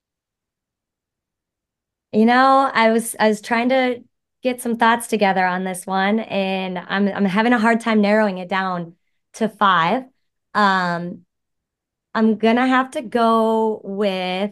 Speaker 2: I was trying to get some thoughts together on this one and I'm having a hard time narrowing it down to five. um I'm gonna have to go with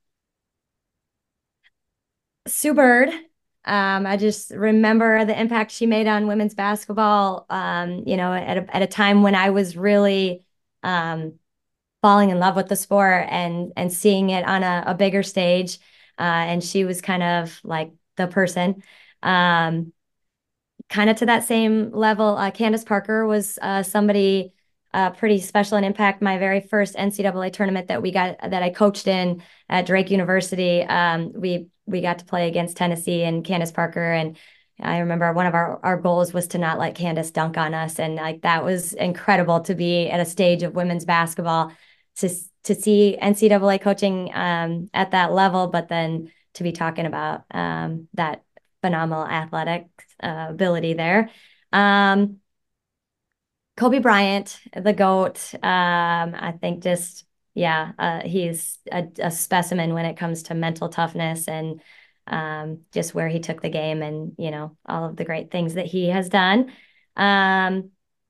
Speaker 2: Sue Bird. I just remember the impact she made on women's basketball, at a time when I was really falling in love with the sport and seeing it on a bigger stage. And she was kind of like the person. Um, Kind of to that same level, Candace Parker was somebody pretty special and impact. My very first NCAA tournament that I coached in at Drake University, we got to play against Tennessee and Candace Parker, and I remember one of our goals was to not let Candace dunk on us, and like that was incredible to be at a stage of women's basketball to to see NCAA coaching at that level, but then to be talking about that phenomenal athletic ability there. Um, Kobe Bryant, the GOAT. I think just, yeah, he's a specimen when it comes to mental toughness and just where he took the game and, all of the great things that he has done. Um,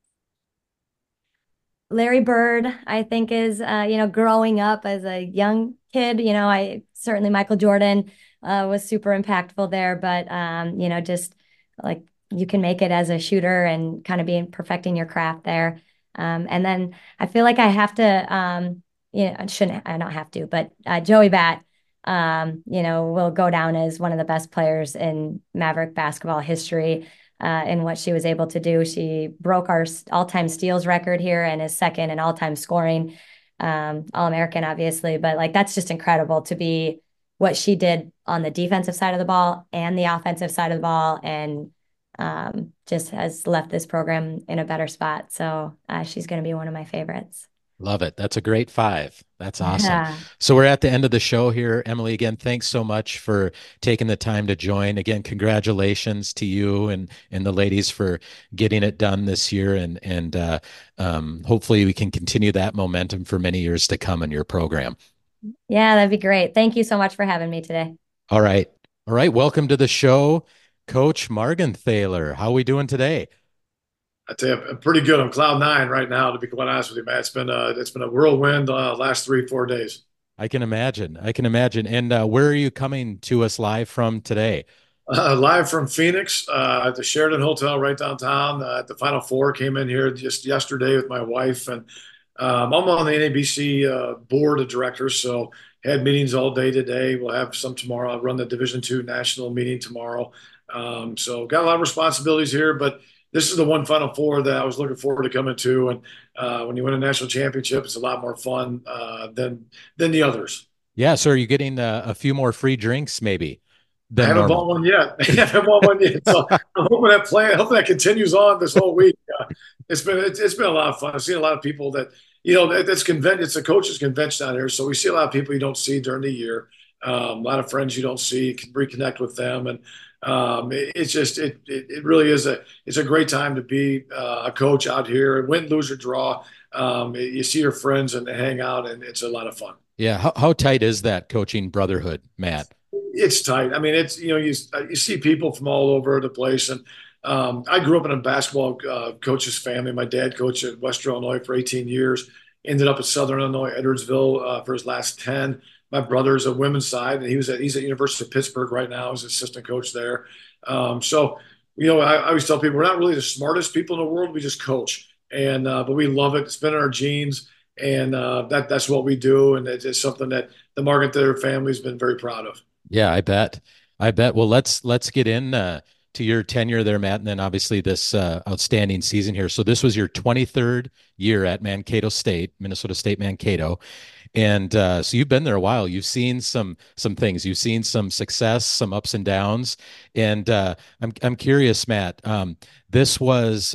Speaker 2: Larry Bird, I think, is, growing up as a young kid, I certainly Michael Jordan was super impactful there, but, just like you can make it as a shooter and kind of being perfecting your craft there. And then I feel like I have to, I shouldn't, I don't have to, but Joey Bat, will go down as one of the best players in Maverick basketball history. In what she was able to do, she broke our all-time steals record here and is second in all-time scoring, All-American, obviously. But like that's just incredible to be what she did on the defensive side of the ball and the offensive side of the ball, and just has left this program in a better spot. So she's going to be one of my favorites.
Speaker 1: Love it. That's a great five. That's awesome.
Speaker 2: Yeah.
Speaker 1: So we're at the end of the show here. Emily, again, thanks so much for taking the time to join. Again, congratulations to you and the ladies for getting it done this year, and hopefully we can continue that momentum for many years to come in your program.
Speaker 2: Yeah, that'd be great. Thank you so much for having me today.
Speaker 1: All right. All right. Welcome to the show, Coach Margenthaler. How are we doing today?
Speaker 3: I tell you, I'm pretty good on cloud nine right now, to be quite honest with you, Matt. It's been a whirlwind last 3 4 days.
Speaker 1: I can imagine. I can imagine. And where are you coming to us live from today?
Speaker 3: Live from Phoenix at the Sheraton Hotel right downtown. The Final Four came in here just yesterday with my wife, and I'm on the NABC board of directors, so had meetings all day today. We'll have some tomorrow. I'll run the Division II national meeting tomorrow. So got a lot of responsibilities here, but this is the one Final Four that I was looking forward to coming to. And when you win a national championship, it's a lot more fun than the others.
Speaker 1: Yeah. So are you getting a few more free drinks maybe
Speaker 3: I
Speaker 1: than
Speaker 3: haven't bought
Speaker 1: normal?
Speaker 3: one yet. I haven't bought one yet. So I'm hoping hoping that continues on this whole week. It's been a lot of fun. I've seen a lot of people that that's convention. It's a coaches convention out here, so we see a lot of people you don't see during the year. A lot of friends you don't see. You can reconnect with them, and it really is a great time to be a coach out here. Win, lose or draw, you see your friends and hang out, and it's a lot of fun.
Speaker 1: Yeah. How tight is that coaching brotherhood, Matt?
Speaker 3: It's tight. I mean, it's you see people from all over the place, and I grew up in a basketball coach's family. My dad coached at Western Illinois for 18 years. Ended up at Southern Illinois, Edwardsville for his last 10. My brother's a women's side, and he's at University of Pittsburgh right now as assistant coach there. So I always tell people we're not really the smartest people in the world. We just coach, and but we love it. It's been in our genes, and that's what we do, and it's something that the Margenthaler family's been very proud of.
Speaker 1: Yeah, I bet. I bet. Well, let's get in to your tenure there, Matt, and then obviously this outstanding season here. So this was your 23rd year at Mankato State, Minnesota State Mankato, and so you've been there a while. You've seen some things. You've seen some success, some ups and downs, and I'm curious, Matt. This was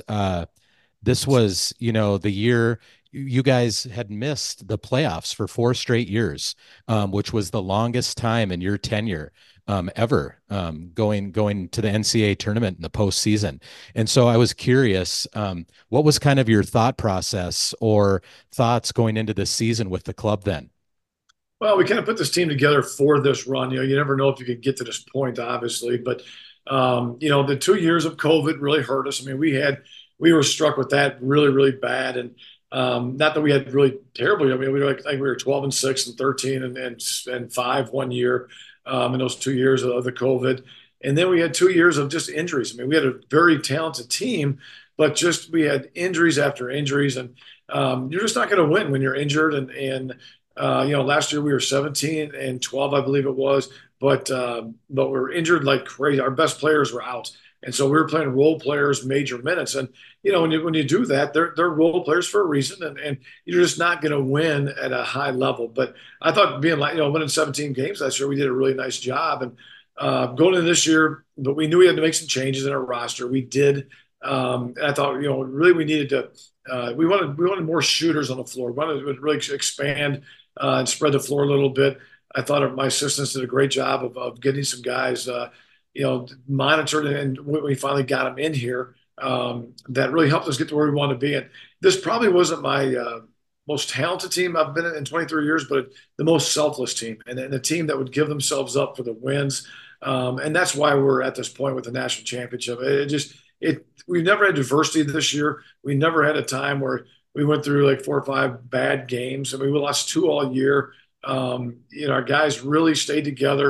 Speaker 1: the year you guys had missed the playoffs for 4 straight years, which was the longest time in your tenure ever, going to the NCAA tournament in the postseason. And so I was curious, what was kind of your thought process or thoughts going into this season with the club then?
Speaker 3: Well, we kind of put this team together for this run. You never know if you could get to this point, obviously, but the 2 years of COVID really hurt us. I mean, we were struck with that really, really bad, and not that we had really terribly. I mean, we were 12 and 6 and 13 and 5 one year in those 2 years of the COVID, and then we had 2 years of just injuries. I mean, we had a very talented team, but just we had injuries after injuries, and you're just not going to win when you're injured. And last year we were 17 and 12, I believe it was, but we're injured like crazy. Our best players were out. And so we were playing role players major minutes. And, when you do that, they're role players for a reason. And you're just not going to win at a high level. But I thought being like, winning 17 games last year, we did a really nice job. And going into this year, but we knew we had to make some changes in our roster. We did. And I thought, really we needed to, we wanted more shooters on the floor. We wanted to really expand and spread the floor a little bit. I thought my assistants did a great job of getting some guys, monitored, and we finally got them in here. That really helped us get to where we want to be. And this probably wasn't my most talented team I've been in 23 years, but the most selfless team, and a team that would give themselves up for the wins. And that's why we're at this point with the national championship. We've never had diversity this year. We never had a time where we went through like 4 or 5 bad games. I mean, we lost 2 all year. Our guys really stayed together,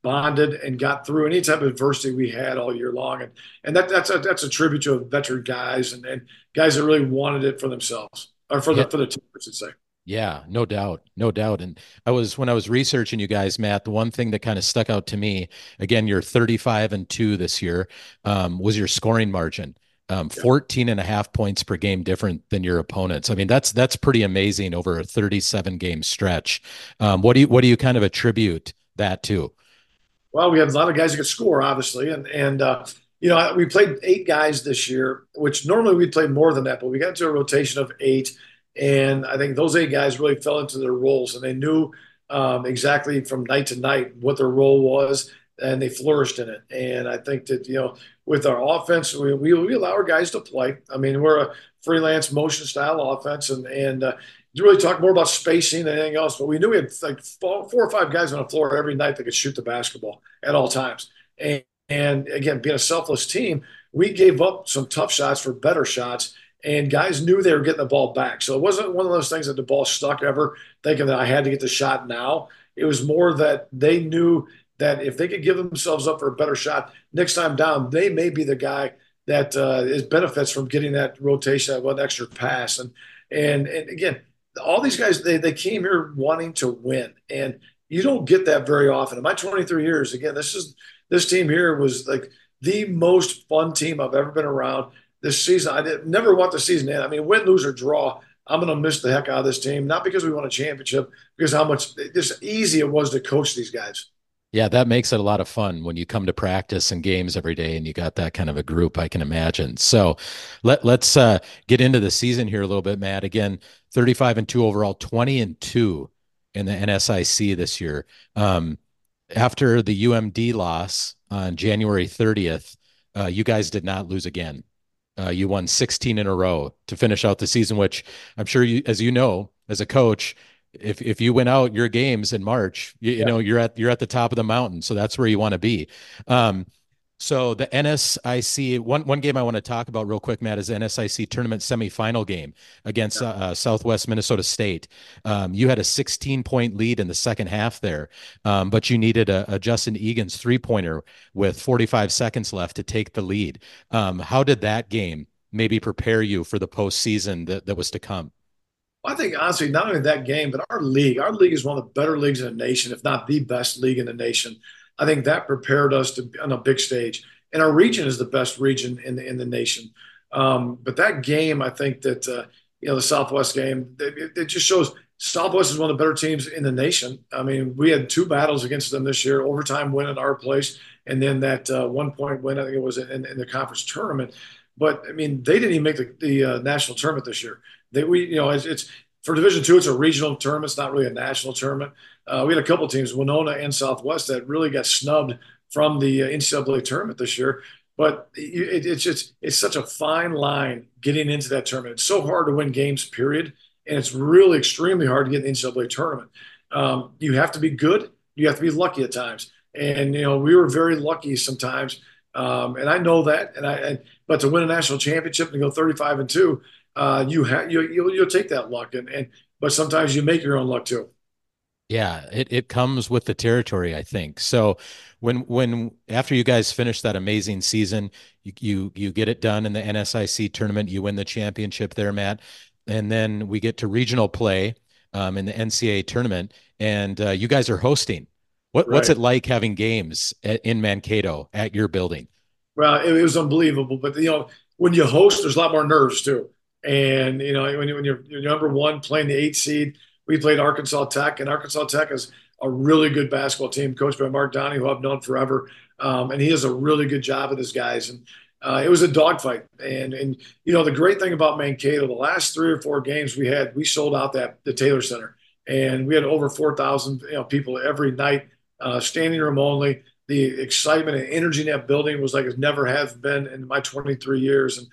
Speaker 3: bonded and got through any type of adversity we had all year long. And that's a tribute to veteran guys and guys that really wanted it for themselves or for
Speaker 1: Yeah.
Speaker 3: the team, I should say.
Speaker 1: Yeah, no doubt, no doubt. And when I was researching you guys, Matt, the one thing that kind of stuck out to me, again, you're 35-2 this year, was your scoring margin. 14 and a half points per game different than your opponents. I mean, that's pretty amazing over a 37 game stretch. What do you kind of attribute that to?
Speaker 3: Well, we have a lot of guys that could score, obviously, you know, we played 8 guys this year, which normally we'd play more than that, but we got to a rotation of 8, and I think those 8 guys really fell into their roles, and they knew exactly from night to night what their role was, and they flourished in it. And I think that with our offense, we allow our guys to play. I mean, we're a freelance motion style offense, and you really talk more about spacing than anything else. But we knew we had like 4 or 5 guys on the floor every night that could shoot the basketball at all times. And again, being a selfless team, we gave up some tough shots for better shots, and guys knew they were getting the ball back. So it wasn't one of those things that the ball stuck ever, thinking that I had to get the shot now. It was more that they knew that if they could give themselves up for a better shot next time down, they may be the guy that is benefits from getting that rotation, that one extra pass. And again, all these guys, they came here wanting to win, and you don't get that very often. In my 23 years, again, this team here was like the most fun team I've ever been around this season. Never want the season to end. I mean, win, lose, or draw, I'm going to miss the heck out of this team, not because we won a championship, because how much just easy it was to coach these guys.
Speaker 1: Yeah, that makes it a lot of fun when you come to practice and games every day and you got that kind of a group, I can imagine. So let's get into the season here a little bit, Matt. Again, 35-2 overall, 20-2 in the NSIC this year. After the UMD loss on January 30th, you guys did not lose again. You won 16 in a row to finish out the season, which I'm sure you, as you know, as a coach, if you win out your games in March, you know you're at the top of the mountain, so that's where you want to be. So the NSIC one game I want to talk about real quick, Matt, is the NSIC tournament semifinal game against Southwest Minnesota State. You had a 16-point lead in the second half there, but you needed a Justin Egan's 3-pointer with 45 seconds left to take the lead. How did that game maybe prepare you for the postseason that was to come?
Speaker 3: I think honestly, not only that game, but our league is one of the better leagues in the nation, if not the best league in the nation. I think that prepared us to on a big stage, and our region is the best region in the nation. But that game, I think that the Southwest game, it just shows Southwest is one of the better teams in the nation. I mean, we had 2 battles against them this year: overtime win at our place, and then that 1-point win. I think it was in the conference tournament. But I mean, they didn't even make the national tournament this year. It's for Division II. It's a regional tournament. It's not really a national tournament. We had a couple of teams, Winona and Southwest, that really got snubbed from the NCAA tournament this year. But it's such a fine line getting into that tournament. It's so hard to win games, period, and it's really extremely hard to get in the NCAA tournament. You have to be good. You have to be lucky at times, and we were very lucky sometimes. And I know that. But to win a national championship and go 35-2. You'll take that luck, but sometimes you make your own luck too.
Speaker 1: Yeah, it comes with the territory, I think. So when after you guys finish that amazing season, you get it done in the NSIC tournament, you win the championship there, Matt, and then we get to regional play in the NCAA tournament, and you guys are hosting. What's
Speaker 3: Right.
Speaker 1: it like having games in Mankato at your building?
Speaker 3: Well, it was unbelievable, but when you host, there's a lot more nerves too. And when you're number one playing the 8 seed, we played Arkansas Tech, and Arkansas Tech is a really good basketball team coached by Mark Donnie, who I've known forever, and he does a really good job with his guys. And it was a dogfight. And the great thing about Mankato, the last 3 or 4 games we sold out the Taylor Center, and we had over 4,000 people every night, standing room only. The excitement and energy in that building was like it never has been in my 23 years. And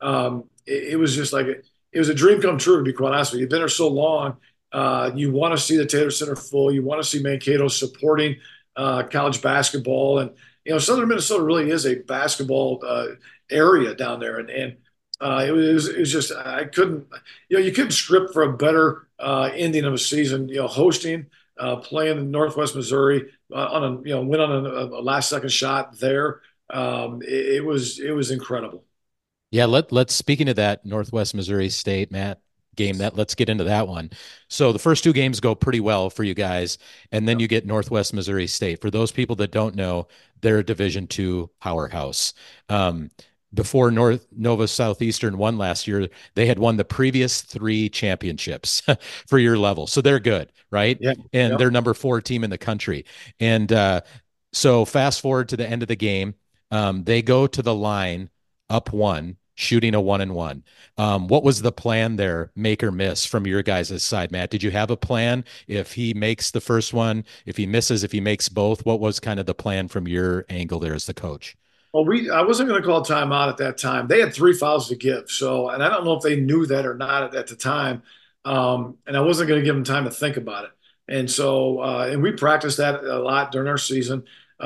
Speaker 3: it was just like it was a dream come true, to be quite honest with you. You've been there so long. You want to see the Taylor Center full. You want to see Mankato supporting college basketball. And, Southern Minnesota really is a basketball area down there. And it was just, I couldn't, you couldn't script for a better ending of a season, hosting playing in Northwest Missouri on a went on a last second shot there. It was incredible.
Speaker 1: Yeah, let's speaking of that Northwest Missouri State, Matt, game, that let's get into that one. So the first two games go pretty well for you guys, and then
Speaker 3: Yep.
Speaker 1: you get Northwest Missouri State. For those people that don't know, they're a Division two powerhouse. Um, before North Nova Southeastern won last year, they had won the previous three championships for your level. So they're good, right?
Speaker 3: Yeah.
Speaker 1: And
Speaker 3: Yep.
Speaker 1: they're number four team in the country. And so fast forward to the end of the game, they go to the line up one, shooting a 1-1. What was the plan there, make or miss from your guys' side, Matt? Did you have a plan? If he makes the first one, if he misses, if he makes both, what was kind of the plan from your angle there as the coach?
Speaker 3: Well, I wasn't going to call timeout at that time. They had three fouls to give. So, and I don't know if they knew that or not at the time. And I wasn't going to give them time to think about it. And so, and we practiced that a lot during our season.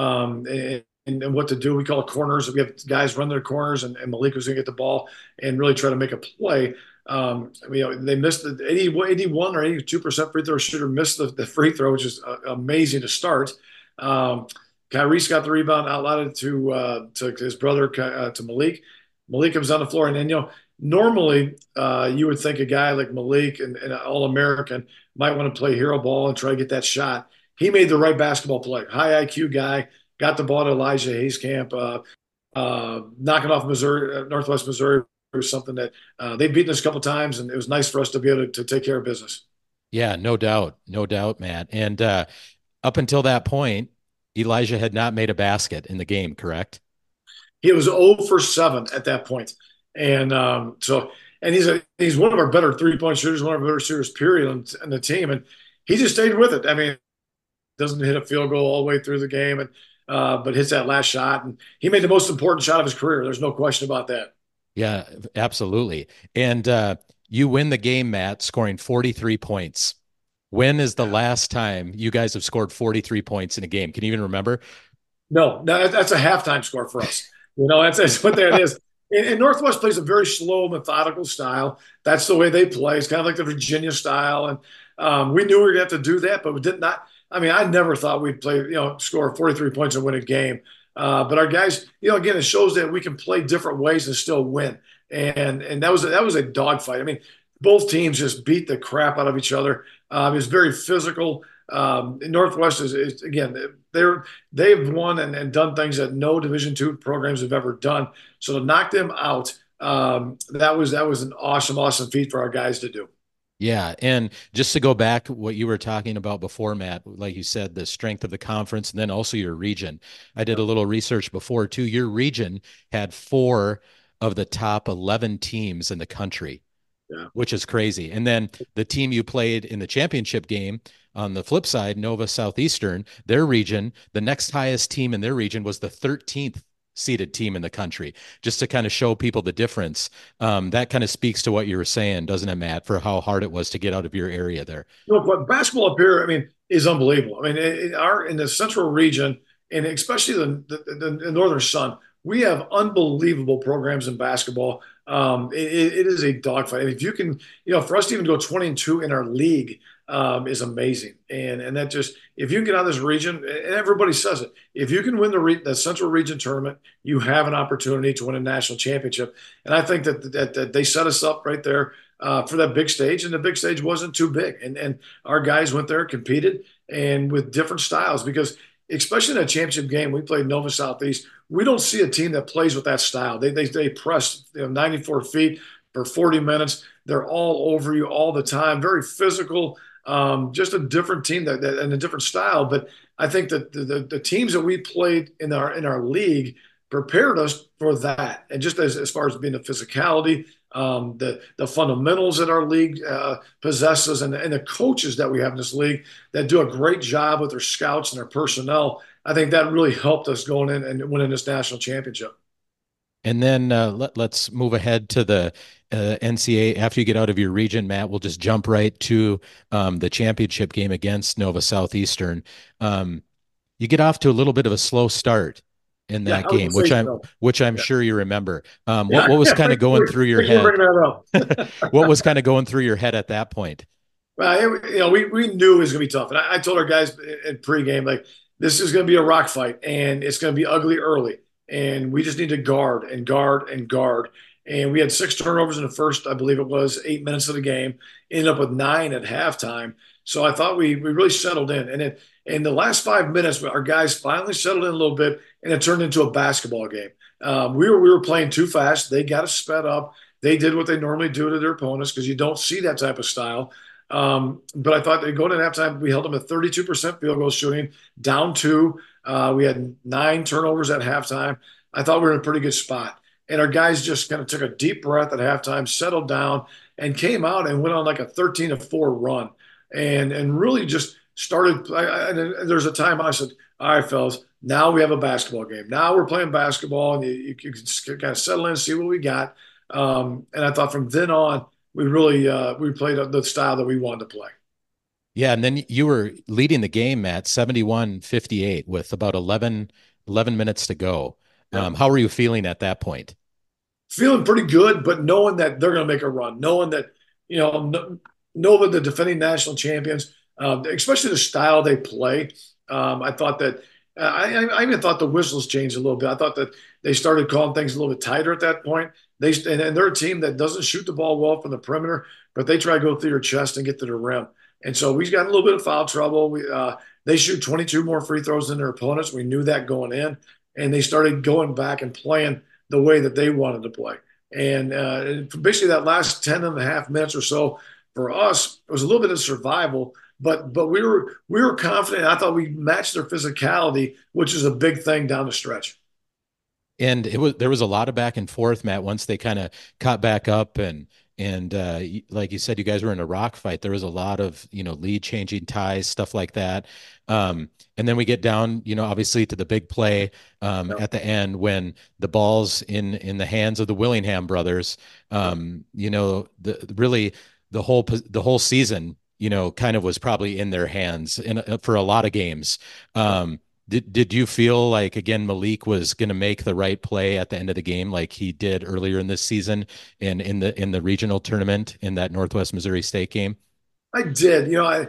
Speaker 3: And what to do. We call it corners. We have guys run their corners, and Malik was going to get the ball and really try to make a play. They missed the 81 or 82% free throw shooter missed the free throw, which is amazing to start. Um, Kyrie got the rebound, outlawed it to his brother to Malik. Malik comes on the floor, and then normally you would think a guy like Malik and an All American might want to play hero ball and try to get that shot. He made the right basketball play. High IQ guy, got the ball to Elijah Hayescamp, knocking off Missouri, Northwest Missouri was something that they've beaten us a couple times, and it was nice for us to be able to take care of business.
Speaker 1: Yeah, no doubt, Matt. And up until that point, Elijah had not made a basket in the game, correct?
Speaker 3: He was 0 for 7 at that point. And and he's one of our better 3-point shooters, one of our better shooters, period, on the team. And he just stayed with it. I mean, doesn't hit a field goal all the way through the game, and but hits that last shot. And he made the most important shot of his career. There's no question about that.
Speaker 1: Yeah, absolutely. And you win the game, Matt, scoring 43 points. When is the last time you guys have scored 43 points in a game? Can you even remember?
Speaker 3: No, that's a halftime score for us. That's what that is. And Northwest plays a very slow, methodical style. That's the way they play. It's kind of like the Virginia style, and we knew we were going to have to do that, but we did not. I mean, I never thought we'd play, score 43 points and win a game. But our guys, again, it shows that we can play different ways and still win. And that was a dogfight. I mean, both teams just beat the crap out of each other. It was very physical. Northwest is again, they've won and done things that no Division two programs have ever done. So to knock them out, that was an awesome feat for our guys to do.
Speaker 1: Yeah. And just to go back, what you were talking about before, Matt, like you said, the strength of the conference and then also your region. I did a little research before too. Your region had four of the top 11 teams in the country,
Speaker 3: Yeah.
Speaker 1: which is crazy. And then the team you played in the championship game on the flip side, Nova Southeastern, their region, the next highest team in their region was the 13th seeded team in the country, just to kind of show people the difference. That kind of speaks to what you were saying, doesn't it, Matt, for how hard it was to get out of your area there?
Speaker 3: Look, what basketball up here, I mean, is unbelievable. I mean, in the central region, and especially the Northern Sun, we have unbelievable programs in basketball. It is a dogfight. I mean, if you can, for us to even go 20-2 in our league is amazing. And that just, if you can get out of this region, and everybody says it, if you can win the Central Region tournament, you have an opportunity to win a national championship. And I think that they set us up right there for that big stage, and the big stage wasn't too big. And our guys went there, competed, and with different styles because especially in a championship game, we played Nova Southeast. We don't see a team that plays with that style. They press 94 feet for 40 minutes. They're all over you all the time. Very physical. Just a different team and a different style. But I think that the teams that we played in our league prepared us for that. And just as far as being the physicality, the fundamentals that our league possesses, and the coaches that we have in this league that do a great job with their scouts and their personnel. I think that really helped us going in and winning this national championship.
Speaker 1: And then let's move ahead to the NCAA. After you get out of your region, Matt, we'll just jump right to the championship game against Nova Southeastern. You get off to a little bit of a slow start in
Speaker 3: Yeah,
Speaker 1: that
Speaker 3: I would
Speaker 1: game,
Speaker 3: say so.
Speaker 1: which I'm
Speaker 3: Yeah.
Speaker 1: sure you remember.
Speaker 3: Yeah.
Speaker 1: What was
Speaker 3: Yeah,
Speaker 1: kind of going through your
Speaker 3: thank you for
Speaker 1: head?
Speaker 3: bringing that up.
Speaker 1: What was kind of going through your head at that point?
Speaker 3: Well, we knew it was going to be tough. And I told our guys in pregame, like, this is going to be a rock fight and it's going to be ugly early. And we just need to guard and guard and guard. And we had 6 turnovers in the first, I believe it was 8 minutes of the game, ended up with 9 at halftime. So I thought we really settled in. And then in the last 5 minutes, our guys finally settled in a little bit and it turned into a basketball game. We were playing too fast. They got us sped up. They did what they normally do to their opponents because you don't see that type of style. But I thought going into halftime, we held them at 32% field goal shooting, down two. We had 9 turnovers at halftime. I thought we were in a pretty good spot. And our guys just kind of took a deep breath at halftime, settled down, and came out and went on like a 13-4 run. And really just started. And there's a time I said, all right, fellas, now we have a basketball game. Now we're playing basketball, and you can kind of settle in and see what we got. And I thought from then on, we really we played the style that we wanted to play.
Speaker 1: Yeah, and then you were leading the game at 71-58 with about 11 minutes to go.
Speaker 3: Yeah.
Speaker 1: How were you feeling at that point?
Speaker 3: Feeling pretty good, but knowing that they're going to make a run, knowing that know that the defending national champions, especially the style they play. I thought that I even thought the whistles changed a little bit. I thought that they started calling things a little bit tighter at that point. And they're a team that doesn't shoot the ball well from the perimeter, but they try to go through your chest and get to the rim. And so we got a little bit of foul trouble. They shoot 22 more free throws than their opponents. We knew that going in, and they started going back and playing the way that they wanted to play. And basically that last 10 and a half minutes or so for us, it was a little bit of survival, but we were confident. I thought we matched their physicality, which is a big thing down the stretch.
Speaker 1: And there was a lot of back and forth, Matt, once they kind of caught back up and like you said, you guys were in a rock fight. There was a lot of, lead changing ties, stuff like that. And then we get down, obviously to the big play at the end when the ball's in the hands of the Willingham brothers. Really the whole season, kind of was probably in their hands for a lot of games. Did you feel like, again, Malik was going to make the right play at the end of the game like he did earlier in this season and in the regional tournament in that Northwest Missouri State game?
Speaker 3: I did.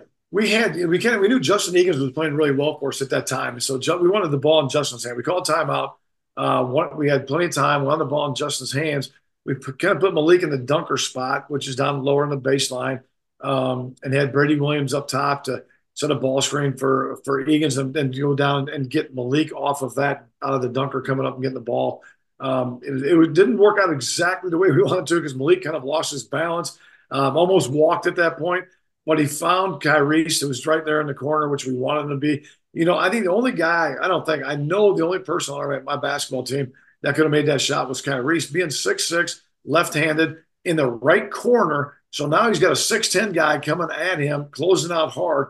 Speaker 3: We knew Justin Egan's was playing really well for us at that time, so we wanted the ball in Justin's hand. We called timeout. We had plenty of time. We wanted the ball in Justin's hands. We kind of put Malik in the dunker spot, which is down lower in the baseline, and had Brady Williams up top to set a ball screen for Egan's and go down and get Malik off of that out of the dunker coming up and getting the ball. It didn't work out exactly the way we wanted to because Malik kind of lost his balance, almost walked at that point, but he found Kyrie's who was right there in the corner, which we wanted him to be. I think I know the only person on my basketball team that could have made that shot was Kyrie's being 6'6", left-handed in the right corner. So now he's got a 6'10" guy coming at him, closing out hard.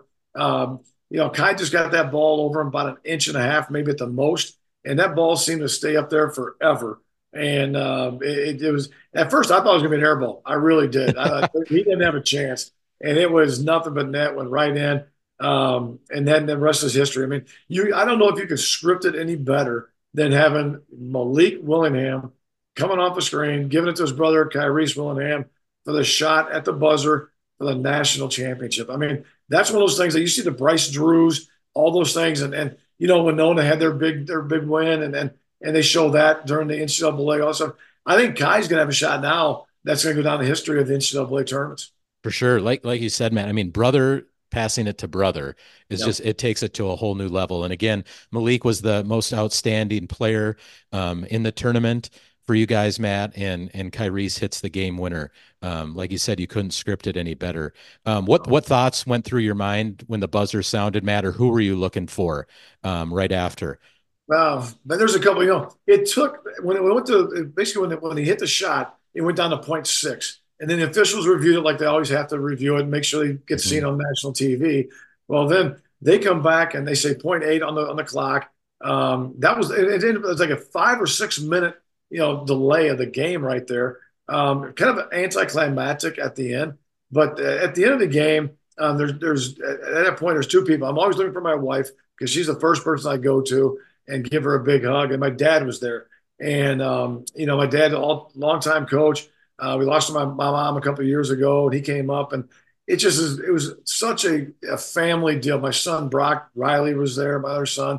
Speaker 3: Kai just got that ball over him about an inch and a half, maybe at the most, and that ball seemed to stay up there forever. And it was at first I thought it was going to be an air ball. I really did. I thought he didn't have a chance, and it was nothing but net. Went right in, and then the rest is history. I mean, I don't know if you could script it any better than having Malik Willingham coming off the screen, giving it to his brother Kyrie's Willingham for the shot at the buzzer for the national championship. I mean, that's one of those things that you see the Bryce Drews, all those things, and Winona had their big win, and they show that during the NCAA also. I think Kai's gonna have a shot now that's gonna go down the history of the NCAA tournaments.
Speaker 1: For sure. Like you said, man, I mean, brother passing it to brother is just, it takes it to a whole new level. And again, Malik was the most outstanding player in the tournament for you guys, Matt, and Kyrie's hits the game winner. Like you said, you couldn't script it any better. What thoughts went through your mind when the buzzer sounded, Matt, or who were you looking for right after?
Speaker 3: Well, but there's a couple. It took when it went to basically when he hit the shot, it went down to .6, and then the officials reviewed it like they always have to review it and make sure they get seen on national TV. Well, then they come back and they say .8 on the clock. That was it was like a 5 or 6 minute delay of the game right there. Kind of anticlimactic at the end, but at the end of the game, there's at that point there's two people. I'm always looking for my wife because she's the first person I go to and give her a big hug. And my dad was there, and my dad, longtime coach. We lost to my mom a couple of years ago, and he came up, and it was such a family deal. My son Brock Riley was there, my other son.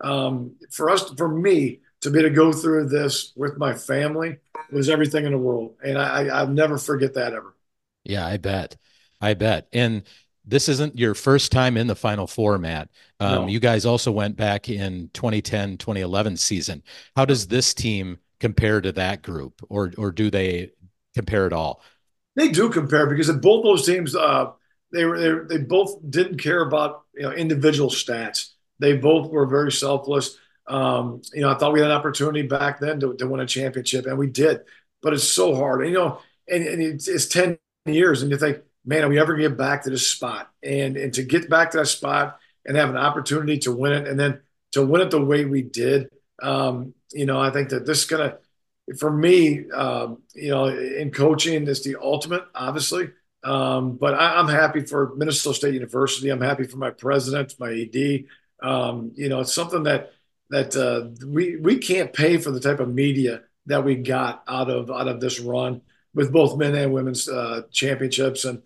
Speaker 3: For me to be able to go through this with my family was everything in the world, and I'll never forget that ever.
Speaker 1: Yeah, I bet. I bet. And this isn't your first time in the Final Four, Matt.
Speaker 3: No.
Speaker 1: You guys also went back in 2010, 2011 season. How does this team compare to that group, or do they compare at all?
Speaker 3: They do compare because in both those teams, they both didn't care about individual stats. They both were very selfless. I thought we had an opportunity back then to win a championship, and we did. But it's so hard, and it's 10 years, and you think, man, are we ever going to get back to this spot? And to get back to that spot and have an opportunity to win it, and then to win it the way we did, I think that this is gonna for me, in coaching, it's the ultimate, obviously. But I'm happy for Minnesota State University. I'm happy for my president, my ED. It's something that we can't pay for the type of media that we got out of this run with both men and women's championships. And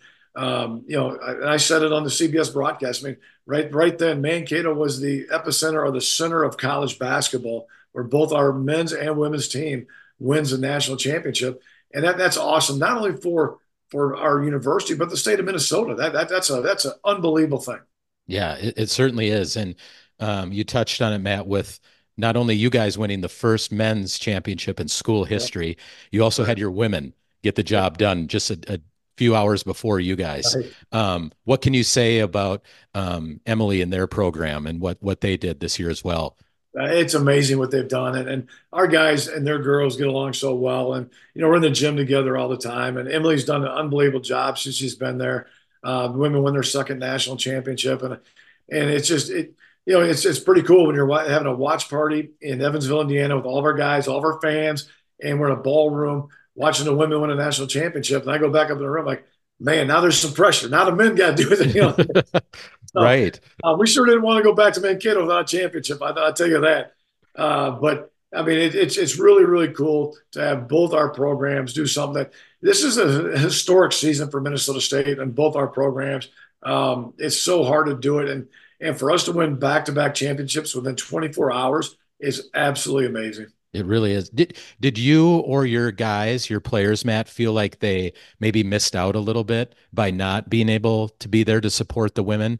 Speaker 3: I said it on the CBS broadcast. I mean, right then, Mankato was the epicenter or the center of college basketball, where both our men's and women's team wins a national championship, and that's awesome. Not only for our university, but the state of Minnesota. That's an unbelievable thing.
Speaker 1: Yeah, it certainly is. And you touched on it, Matt, with not only you guys winning the first men's championship in school
Speaker 3: Yeah.
Speaker 1: history, you also had your women get the job done just a few hours before you guys.
Speaker 3: Right.
Speaker 1: What can you say about Emily and their program and what they did this year as well?
Speaker 3: It's amazing what they've done, and our guys and their girls get along so well. And we're in the gym together all the time. And Emily's done an unbelievable job since she's been there. The women won their second national championship, and it's just it's pretty cool when you're having a watch party in Evansville, Indiana, with all of our guys, all of our fans, and we're in a ballroom watching the women win a national championship. And I go back up in the room like, man, now there's some pressure. Now the men got to do it. So,
Speaker 1: Right.
Speaker 3: we sure didn't want to go back to Mankato without a championship. I'll tell you that. But I mean, it's really, really cool to have both our programs do something that this is a historic season for Minnesota State and both our programs. It's so hard to do it. And for us to win back-to-back championships within 24 hours is absolutely amazing.
Speaker 1: It really is. Did you or your guys, your players, Matt, feel like they maybe missed out a little bit by not being able to be there to support the women?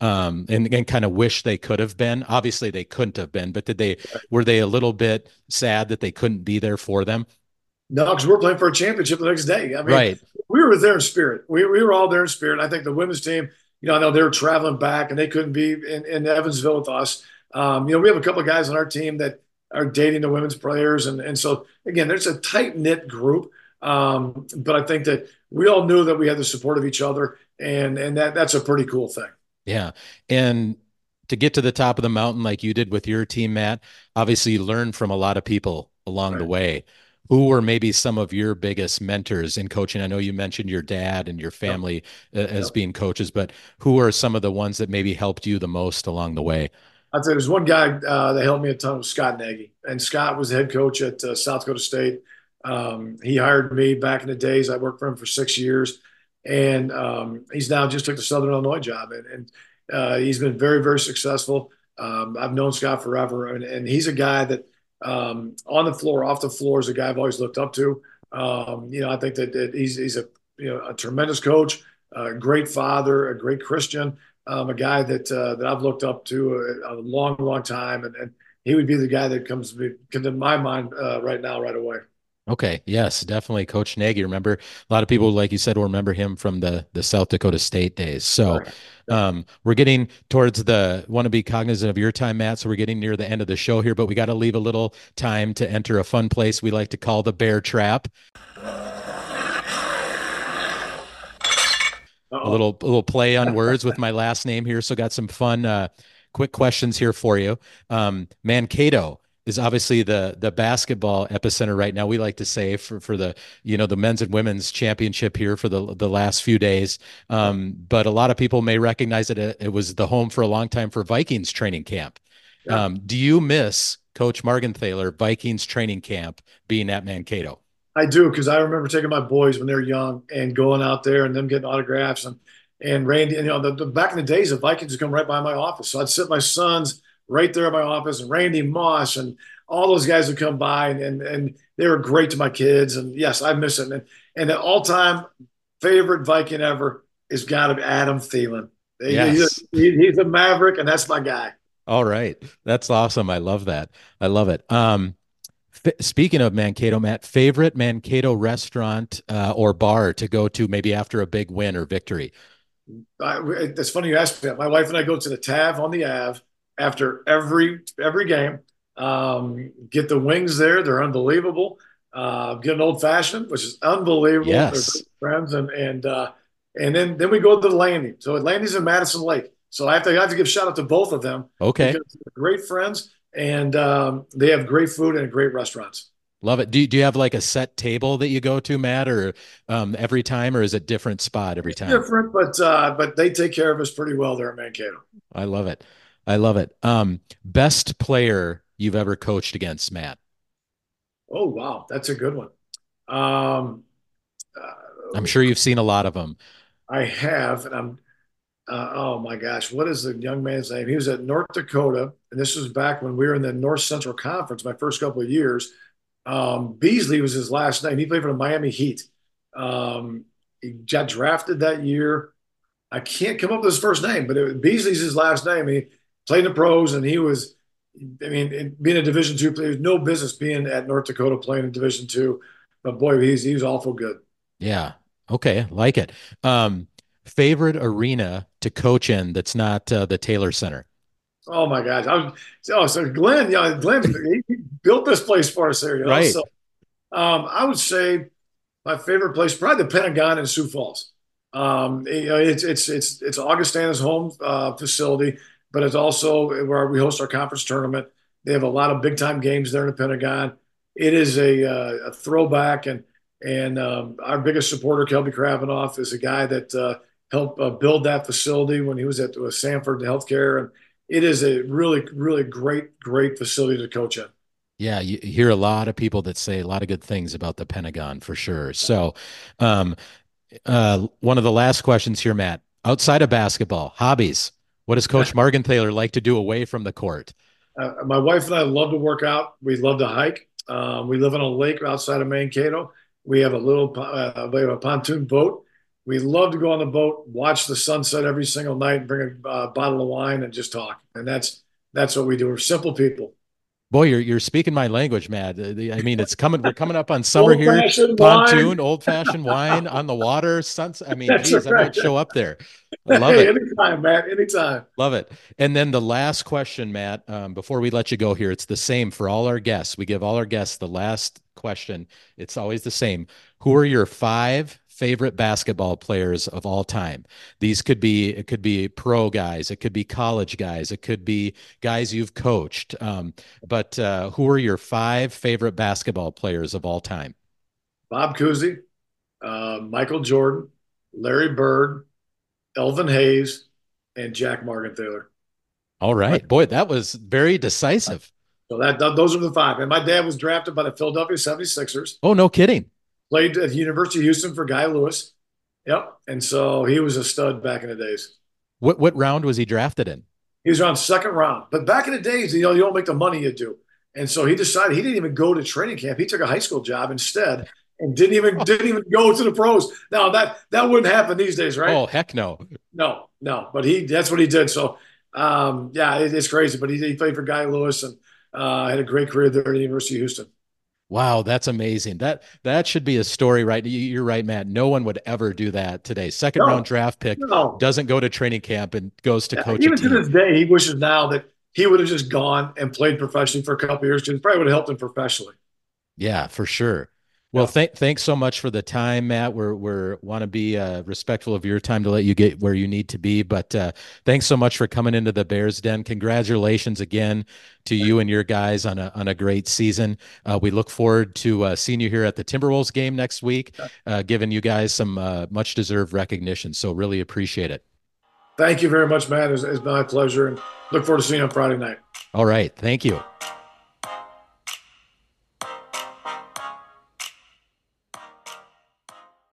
Speaker 1: And kind of wish they could have been. Obviously, they couldn't have been, but were they a little bit sad that they couldn't be there for them?
Speaker 3: No, because we're playing for a championship the next day. I mean,
Speaker 1: Right.
Speaker 3: we were there in spirit. We were all there in spirit. I think the women's team, I know they were traveling back and they couldn't be in Evansville with us. We have a couple of guys on our team that are dating the women's players. And so, again, there's a tight knit group. But I think that we all knew that we had the support of each other. And that's a pretty cool thing.
Speaker 1: Yeah. And to get to the top of the mountain like you did with your team, Matt, obviously you learned from a lot of people along the
Speaker 3: Right.
Speaker 1: way. Who were maybe some of your biggest mentors in coaching? I know you mentioned your dad and your
Speaker 3: Yep.
Speaker 1: family as
Speaker 3: Yep.
Speaker 1: being coaches, but who are some of the ones that maybe helped you the most along the way?
Speaker 3: I'd say there's one guy that helped me a ton was Scott Nagy, and Scott was the head coach at South Dakota State. He hired me back in the days. I worked for him for 6 years, and he's now just took the Southern Illinois job, and he's been very, very successful. I've known Scott forever, and he's a guy that on the floor, off the floor, is a guy I've always looked up to. I think that he's a tremendous coach, a great father, a great Christian, a guy that I've looked up to a long, long time, and he would be the guy that comes to my mind right now, right away.
Speaker 1: Okay, yes, definitely. Coach Nagy. Remember, a lot of people, like you said, will remember him from the South Dakota State days. So,
Speaker 3: Right. Yep.
Speaker 1: we're getting towards the want to be cognizant of your time, Matt. So we're getting near the end of the show here, but we got to leave a little time to enter a fun place we like to call the Bear Trap. A
Speaker 3: Uh-oh.
Speaker 1: little play on words with my last name here. So got some fun, quick questions here for you. Mankato is obviously the basketball epicenter right now. We like to say for the the men's and women's championship here for the last few days. But a lot of people may recognize it was the home for a long time for Vikings training camp.
Speaker 3: Yeah.
Speaker 1: Do you miss Coach Morgenthaler Vikings training camp being at Mankato?
Speaker 3: I do because I remember taking my boys when they were young and going out there and them getting autographs and Randy. And, back in the days, the Vikings would come right by my office, so I'd sit my sons right there in my office, and Randy Moss and all those guys would come by, and they were great to my kids. And yes, I miss it. And the all-time favorite Viking ever is got to be Adam Thielen.
Speaker 1: Yes.
Speaker 3: He's a Maverick, and that's my guy.
Speaker 1: All right. That's awesome. I love that. I love it. Speaking of Mankato, Matt, favorite Mankato restaurant or bar to go to maybe after a big win or victory?
Speaker 3: It's funny you asked me that. My wife and I go to the Tav on the Ave after every game. Get the wings there; they're unbelievable. Get an old fashioned, which is unbelievable.
Speaker 1: Yes.
Speaker 3: They're friends, and then we go to the Landing. So Landing's in Madison Lake. So I have to give shout out to both of them.
Speaker 1: Okay.
Speaker 3: Because they're great friends, and they have great food and great restaurants.
Speaker 1: Love it. Do you have like a set table that you go to, Matt, or every time, or is it different spot every time?
Speaker 3: Different, but they take care of us pretty well there at Mankato.
Speaker 1: I love it. I love it. Best player you've ever coached against, Matt?
Speaker 3: Oh wow, that's a good one. Um,
Speaker 1: I'm sure you've seen a lot of them.
Speaker 3: I have, and oh my gosh, what is the young man's name? He was at North Dakota, and this was back when we were in the North Central Conference, my first couple of years. Beasley was his last name. He played for the Miami Heat. He got drafted that year. I can't come up with his first name, but Beasley's his last name. He played in the pros, and he was, I mean, being a Division two player, no business being at North Dakota playing in Division two. But boy, he was awful good.
Speaker 1: Yeah. Okay. Like it. Favorite arena to coach in that's not the Taylor Center?
Speaker 3: Oh my gosh! So Glenn, Glenn, he built this place for us there.
Speaker 1: Right.
Speaker 3: So I would say my favorite place, probably the Pentagon in Sioux Falls. It's Augustana's home facility, but it's also where we host our conference tournament. They have a lot of big time games there in the Pentagon. It is a throwback, and our biggest supporter, Kelby Kravinoff, is a guy that helped build that facility when he was at Sanford Healthcare, and it is a really, really great facility to coach in.
Speaker 1: Yeah, you hear a lot of people that say a lot of good things about the Pentagon for sure. So, um, one of the last questions here, Matt. Outside of basketball, hobbies. What does Coach Morgenthaler like to do away from the court?
Speaker 3: My wife and I love to work out. We love to hike. We live on a lake outside of Mankato. We have we have a pontoon boat. We love to go on the boat, watch the sunset every single night, bring a bottle of wine, and just talk. And that's what we do. We're simple people.
Speaker 1: Boy, you're speaking my language, Matt. I mean, it's coming. We're coming up on summer here.
Speaker 3: Old-fashioned
Speaker 1: Pontoon,
Speaker 3: wine.
Speaker 1: old-fashioned wine on the water. Sunset. I mean,
Speaker 3: That's
Speaker 1: geez, I
Speaker 3: right.
Speaker 1: might show up there. I love
Speaker 3: Hey,
Speaker 1: it.
Speaker 3: anytime, Matt. Anytime.
Speaker 1: Love it. And then the last question, Matt, before we let you go here, it's the same for all our guests. We give all our guests the last question. It's always the same. Who are your five favorite basketball players of all time? It could be pro guys, it could be college guys, it could be guys you've coached. But who are your five favorite basketball players of all time?
Speaker 3: Bob Cousy, Michael Jordan, Larry Bird, Elvin Hayes, and Jack Morgenthaler.
Speaker 1: All right. Boy, that was very decisive.
Speaker 3: So those are the five. And my dad was drafted by the Philadelphia 76ers,
Speaker 1: Oh, no kidding.
Speaker 3: played at the University of Houston for Guy Lewis. Yep. And so he was a stud back in the days.
Speaker 1: What round was he drafted in?
Speaker 3: He was around second round. But back in the days, you don't make the money you do. And so he decided he didn't even go to training camp. He took a high school job instead and didn't even go to the pros. Now that wouldn't happen these days, right?
Speaker 1: Oh, heck no.
Speaker 3: No. But that's what he did. So yeah, it's crazy. But he played for Guy Lewis and had a great career there at the University of Houston.
Speaker 1: Wow, that's amazing. That should be a story, right? You're right, Matt. No one would ever do that today. Second round
Speaker 3: No,
Speaker 1: draft pick
Speaker 3: no.
Speaker 1: doesn't go to training camp and goes to coach a
Speaker 3: Even to
Speaker 1: team.
Speaker 3: this day, he wishes now that he would have just gone and played professionally for a couple of years because it probably would have helped him professionally.
Speaker 1: Yeah, for sure. Well,
Speaker 3: Yeah.
Speaker 1: thanks so much for the time, Matt. We're want to be respectful of your time to let you get where you need to be, but thanks so much for coming into the Bears Den. Congratulations again to you and your guys on a great season. We look forward to seeing you here at the Timberwolves game next week, giving you guys some much deserved recognition. So really appreciate it.
Speaker 3: Thank you very much, Matt. It's been my pleasure, and look forward to seeing you on Friday night.
Speaker 1: All right, thank you.